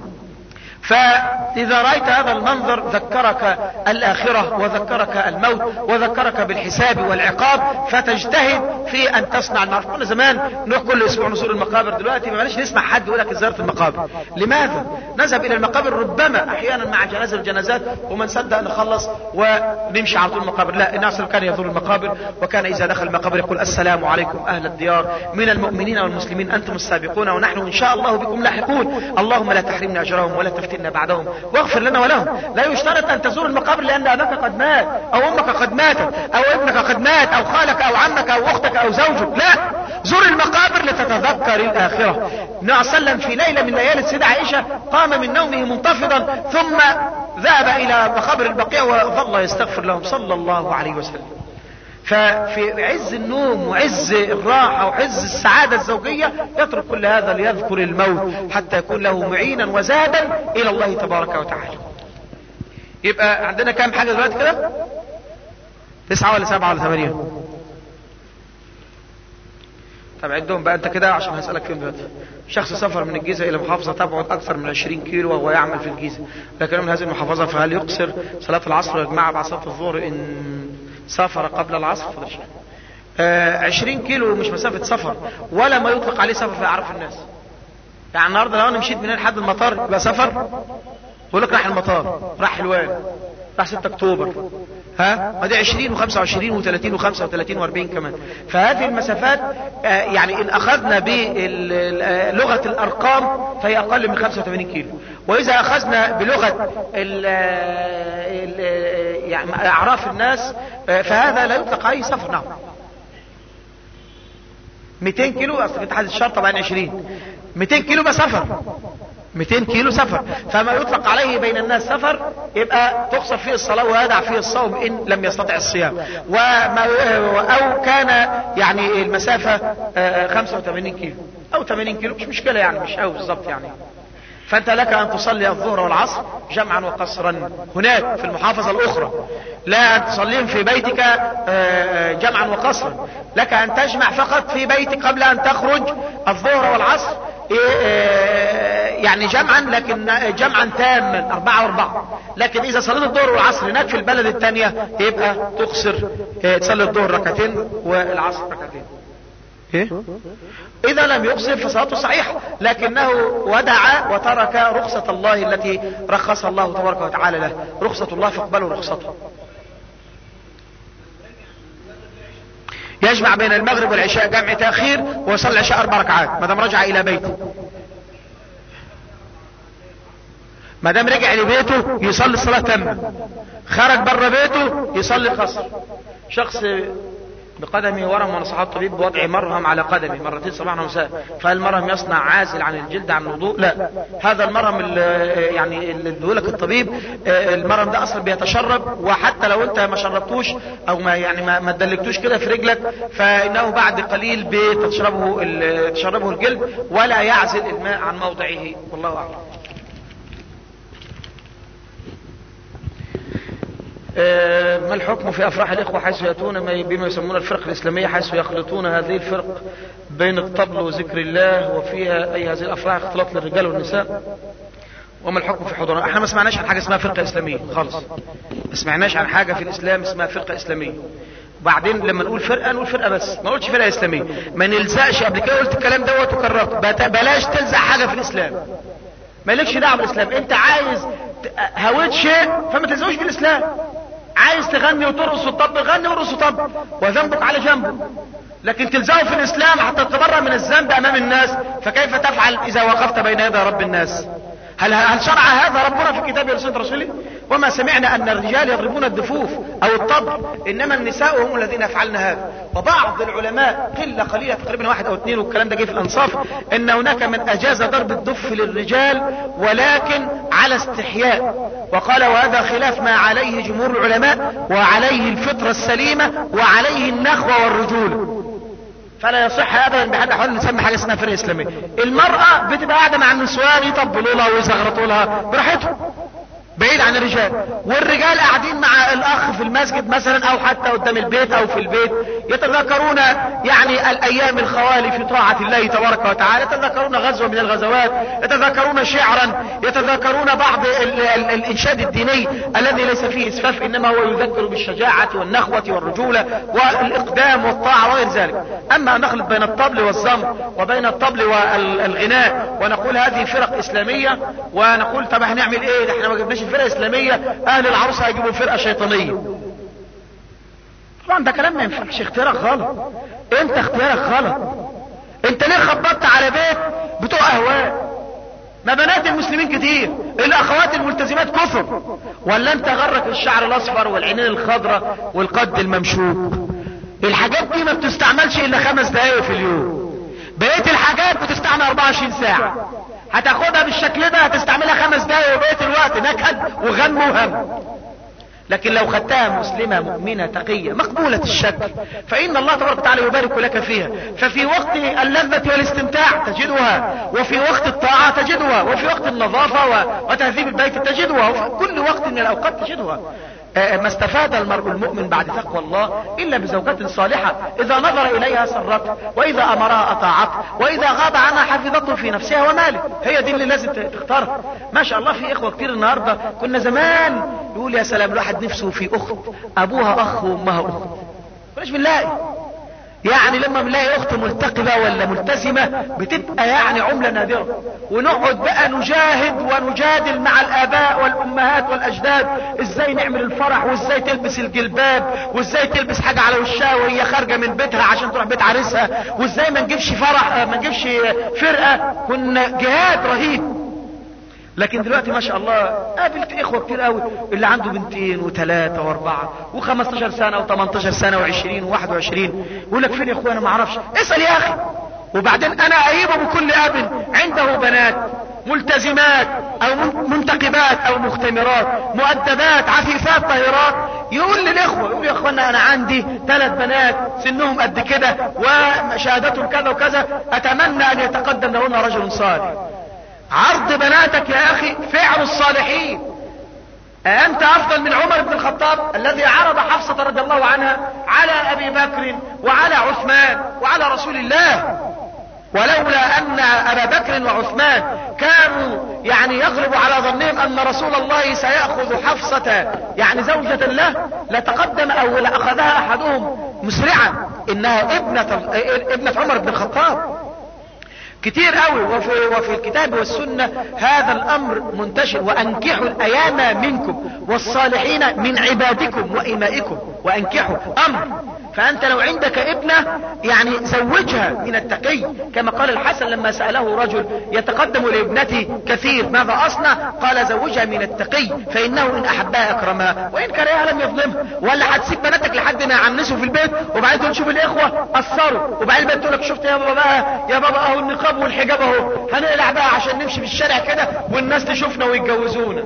فإذا رأيت هذا المنظر ذكرك الآخرة وذكرك الموت وذكرك بالحساب والعقاب، فتجتهد في أن تصنع المعروف. كنا زمان نروح كل أسبوع نزور المقابر، دلوقتي ما بلاش نسمع حد يقول لك زيارة المقابر. لماذا؟ نذهب إلى المقابر ربما أحيانا مع جنازة الجنازات ومن صدق نخلص ونمشي على طول المقابر. لا، النبي صلى الله عليه وسلم كان يزور المقابر، وكان إذا دخل المقابر يقول: السلام عليكم أهل الديار من المؤمنين والمسلمين، أنتم السابقون ونحن إن شاء الله بكم لاحقون، اللهم لا تحرمنا أجرهم ولا تفتنا بعدهم واغفر لنا ولهم. لا يشترط ان تزور المقابر لان اباك قد مات او امك قد ماتت او ابنك قد مات او خالك او عمك او اختك او زوجك. لا، زور المقابر لتتذكر الاخرة. النبي صلى الله عليه وسلم في ليلة من ليالي السيدة عائشة قام من نومه منتفضا ثم ذهب الى مقابر البقيع وظل يستغفر لهم صلى الله عليه وسلم. ففي عز النوم وعز الراحة وعز السعادة الزوجية يترك كل هذا ليذكر الموت حتى يكون له معينا وزادا إلى الله تبارك وتعالى. يبقى عندنا كام حاجة دلوقتي كده؟ 9 ولا 7 ولا 8؟ طب عدهم بقى انت كده عشان هسألك فيهم دلوقتي. شخص سافر من الجيزة الى محافظة تبعد اكثر من 20 كيلو وهو يعمل في الجيزة، لكن من هذه المحافظة، فهل يقصر صلاة العصر ويجمعها مع صلاة الظهر ان سافر قبل العصر؟ 20 كيلو مش مسافة سفر، ولا ما يطلق عليه سفر في اعراف الناس. يعني النهارده لو انا مشيت من هنا لحد المطار يبقى سفر؟ يقول لك راح المطار، راح حلوان، راح 6 اكتوبر، ما دي 20 و25 و30 و35 و40 كمان. فهذه المسافات يعني ان اخذنا بلغة الارقام فهي اقل من 85 كيلو، واذا اخذنا بلغة يعني اعراف الناس فهذا لا يطلق عليه سفر. نعم 200 كيلو اصل في اتحاد الشرطة طبعا 20 200 كيلو بسفر، 200 كيلو سفر، فما يطلق عليه بين الناس سفر يبقى تقصر فيه الصلاة ويدع فيه الصوم إن لم يستطع الصيام، أو كان يعني المسافة 85 كيلو أو 80 كيلو مش مشكلة يعني، مش أو بالضبط يعني. فأنت لك أن تصلي الظهر والعصر جمعا وقصرا هناك في المحافظة الأخرى، لا أن تصليهم في بيتك جمعا وقصرا، لك أن تجمع فقط في بيتك قبل أن تخرج الظهر والعصر يعني جمعا، لكن جمعا تاما 4 و4. لكن إذا صليت الظهر والعصر هناك في البلد الثانية يبقى تقصر، تصلي الظهر ركعتين والعصر ركعتين. إذا لم يقصر فصلاته صحيحة، لكنه ودع وترك رخصة الله التي رخص الله تبارك وتعالى له، رخصة الله فاقبلوا رخصته. يجمع بين المغرب والعشاء جمع تأخير ويصلي العشاء 4 ركعات ما دام رجع إلى بيته. ما دام رجع لبيته يصلي الصلاة تامة، خرج بره بيته يصلي قصر. شخص بقدمه ورم ونصحه الطبيب بوضع مرهم على قدمه مرتين صباحا ومساء، فهل المرهم يصنع عازل عن الجلد عن الوضوء؟ لا، هذا المرهم يعني اللي ادولك الطبيب المرهم ده اصلا بيتشرب، وحتى لو انت ما شربتوش او ما تدلكتوش كده في رجلك فانه بعد قليل تشربه الجلد ولا يعزل الماء عن موضعه، والله اعلم. ما الحكم في افراح الاخوة حيث يأتون بما يسمون الفرق الاسلامية، حيث يخلطون هذه الفرق بين الطبل وذكر الله، وفيها اي هذه الافراح اختلاط للرجال والنساء؟ وما الحكم في حضورها؟ احنا ما سمعناش عن حاجة اسمها فرقة اسلامية خالص، ما سمعناش عن حاجة في الاسلام اسمها فرقة اسلامية. وبعدين لما نقول فرقة نقول فرقة بس، ما نقولش فرقة اسلامية. ما نلزقش، قبل كده قلت الكلام دوت وكررت، بلاش تلزق حاجة في الاسلام، مالكش دعوه بالاسلام. انت عايز هويت شيء فما تلزقوش بالاسلام، عايز تغني وترقص وتطبل غني ورقص وطبل وذنبك على جنبه، لكن تلزقه في الاسلام حتى تتبرأ من الذنب امام الناس، فكيف تفعل اذا وقفت بين يدي رب الناس؟ هل شرع هذا ربنا في كتابه ورسولة رسوله؟ وما سمعنا ان الرجال يضربون الدفوف او الطبل، انما النساء هم الذين يفعلن هذا. وبعض العلماء قلة قليلة تقريبا 1 أو 2 والكلام ده جه في الانصاف، ان هناك من اجاز ضرب الدف للرجال ولكن على استحياء، وقال وهذا خلاف ما عليه جمهور العلماء وعليه الفطرة السليمة وعليه النخوة والرجولة، فلا يصح ابدا بحد الاحوال نسمي حاجه اسمها فرقه اسلاميه. المراه بتبقى قاعده مع النسوان يطبلوا لها ويزغرطوا لها براحتهم بعيد عن الرجال، والرجال قاعدين مع الاخ في المسجد مثلا او حتى قدام البيت او في البيت يتذاكرون يعني الايام الخوالي في طاعة الله تبارك وتعالى، يتذاكرون غزوة من الغزوات، يتذاكرون شعرا، يتذاكرون بعض الانشاد الديني الذي ليس فيه اسفاف، انما هو يذكر بالشجاعة والنخوة والرجولة والاقدام والطاعة وغير ذلك. اما نخلط بين الطبل والزمر وبين الطبل والغناء ونقول هذه فرق اسلامية، ونقول طب هنعمل ايه، احنا ما جبناش فرقة اسلامية، اهل العروسة هيجيبوا فرقة شيطانية. طبعا ده كلام ما ينفعش، اختيارك غلط، انت اختيارك غلط. انت ليه خبطت على بيت بتوع اهواء؟ ما بنات المسلمين كتير، الاخوات الملتزمات كفر، ولا انت غرك الشعر الاصفر والعينين الخضراء والقد الممشوق؟ الحاجات دي ما بتستعملش الا 5 دقايق في اليوم، بقية الحاجات بتستعمل 24 ساعة. هتاخدها بالشكل ده هتستعملها 5 دقايق وبقية الوقت نكد وغم وهم. لكن لو خدتها مسلمة مؤمنة تقية مقبولة الشكل فإن الله تبارك وتعالى يبارك لك فيها. ففي وقت اللذة والاستمتاع تجدها، وفي وقت الطاعة تجدها، وفي وقت النظافة وتهذيب البيت تجدها، وفي كل وقت من الأوقات تجدها. ما استفاد المرء المؤمن بعد تقوى الله إلا بزوجة صالحة إذا نظر إليها سرته، وإذا أمرها أطاعته، وإذا غاب عنها حفظته في نفسها وماله. هي دي اللي لازم تختارها. ما شاء الله في إخوة كتير النهاردة، كنا زمان يقول يا سلام الواحد نفسه في أخت أبوها أخ وأمها أخت، مش بنلاقي. يعني لما بنلاقي اخت ملتقبة ولا ملتزمة بتبقى يعني عملة نادرة، ونقعد بقى نجاهد ونجادل مع الاباء والامهات والاجداد ازاي نعمل الفرح، وازاي تلبس الجلباب، وازاي تلبس حاجة على وشها وهي خارجة من بيتها عشان تروح بيت عريسها، وازاي ما نجيبش فرح ما نجيبش فرقة. كنا جهاد رهيب. لكن دلوقتي ما شاء الله قابلت اخوة كتير قوي اللي عنده بنتين وثلاثة واربعة و15 سنة و18 سنة و20 و21، يقول لك فين يا اخويا انا ما اعرفش. اسأل يا اخي. وبعدين انا اعيبه بكل اب عنده بنات ملتزمات او منتقبات او مختمرات مؤدبات عفيفات طاهرات، يقول للاخوة يقول يا اخوانا انا عندي 3 بنات سنهم قد كده وشهادتهم كذا وكذا، اتمنى ان يتقدم لهن رجل صالح. عرض بناتك يا اخي فعل الصالحين. انت افضل من عمر بن الخطاب الذي عرض حفصة رضي الله عنها على ابي بكر وعلى عثمان وعلى رسول الله؟ ولولا ان ابا بكر وعثمان كانوا يعني يغلب على ظنهم ان رسول الله سيأخذ حفصة يعني زوجة له لتقدم او لاخذها احدهم مسرعا. انها ابنة عمر بن الخطاب. كتير قوي وفي الكتاب والسنة هذا الامر منتشر. وانكحوا الايام منكم والصالحين من عبادكم وامائكم وانكحوا امر. فانت لو عندك ابنة يعني زوجها من التقي، كما قال الحسن لما سأله رجل يتقدم لابنتي كثير ماذا اصنع؟ قال زوجها من التقي فانه ان احبها اكرمها وان كرهها لم يظلمها. ولا هتسيب بناتك لحد ما يعنسوا في البيت وبعدين تقول شوف الاخوة اثروا، وبعدين البنت تقول لك شفت يا بابا بقى يا بابا اهو النقاب والحجاب اهو هنقلع بقى عشان نمشي في الشارع كده والناس تشوفنا ويتجوزونا.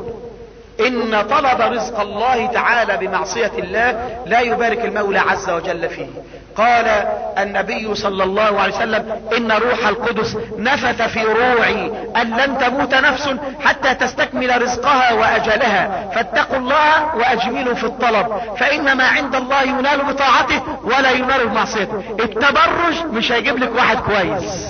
ان طلب رزق الله تعالى بمعصية الله لا يبارك المولى عز وجل فيه. قال النبي صلى الله عليه وسلم ان روح القدس نفث في روعي ان لن تموت نفس حتى تستكمل رزقها واجلها، فاتقوا الله واجملوا في الطلب فان ما عند الله ينال بطاعته ولا ينال بمعصيته. التبرج مش هيجيب لك واحد كويس،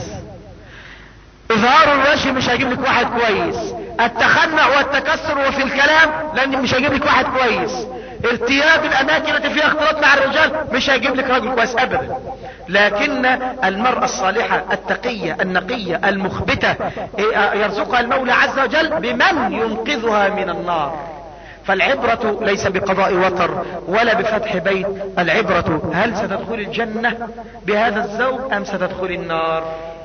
اظهار الوجه مش هيجيب لك واحد كويس، التخنع والتكسر وفي الكلام لان مش هيجيب لك واحد كويس، ارتياب الاماكن التي فيها اختلاط مع الرجال مش هيجيب لك راجل كويس ابدا. لكن المرأة الصالحة التقية النقية المخبتة يرزقها المولى عز وجل بمن ينقذها من النار. فالعبرة ليس بقضاء وطر ولا بفتح بيت، العبرة هل ستدخل الجنة بهذا الزوج ام ستدخل النار.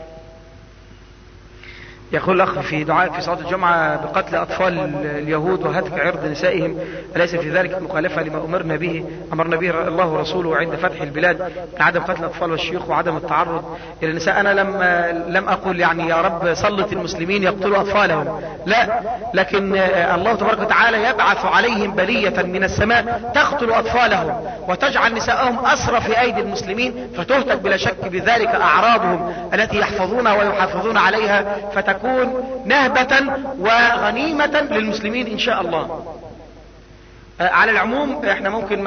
يقول الأخ في دعاء في صلاة الجمعة بقتل أطفال اليهود وهتك عرض نسائهم، أليس في ذلك مخالفة لما أمرنا به الله ورسوله عند فتح البلاد من عدم قتل الأطفال والشيوخ وعدم التعرض إلى النساء؟ أنا لم أقل يعني يا رب سلط المسلمين يقتلوا أطفالهم، لا، لكن الله تبارك وتعالى يبعث عليهم بلية من السماء تقتل أطفالهم وتجعل نساءهم أسرى في أيدي المسلمين، فتهتك بلا شك بذلك أعراضهم التي يحفظونها ويحافظون عليها، فتكون نهبة وغنيمة للمسلمين إن شاء الله. على العموم احنا ممكن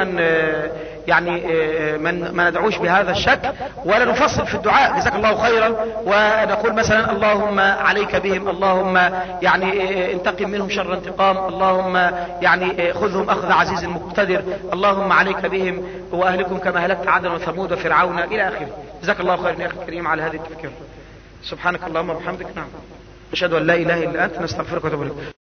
ما ندعوش بهذا الشكل ولا نفصل في الدعاء جزاك الله خيرا، ونقول مثلا اللهم عليك بهم، اللهم يعني انتقم منهم شر انتقام، اللهم يعني خذهم اخذ عزيز مقتدر، اللهم عليك بهم واهلكم كما هلكت عادا وثمود وفرعون الى اخره. جزاك الله خيرا يا اخي الكريم على هذه التفكير. سبحانك اللهم وبحمدك، نعم، أشهد أن لا إله إلا أنت، نستغفرك ونتوب إليك.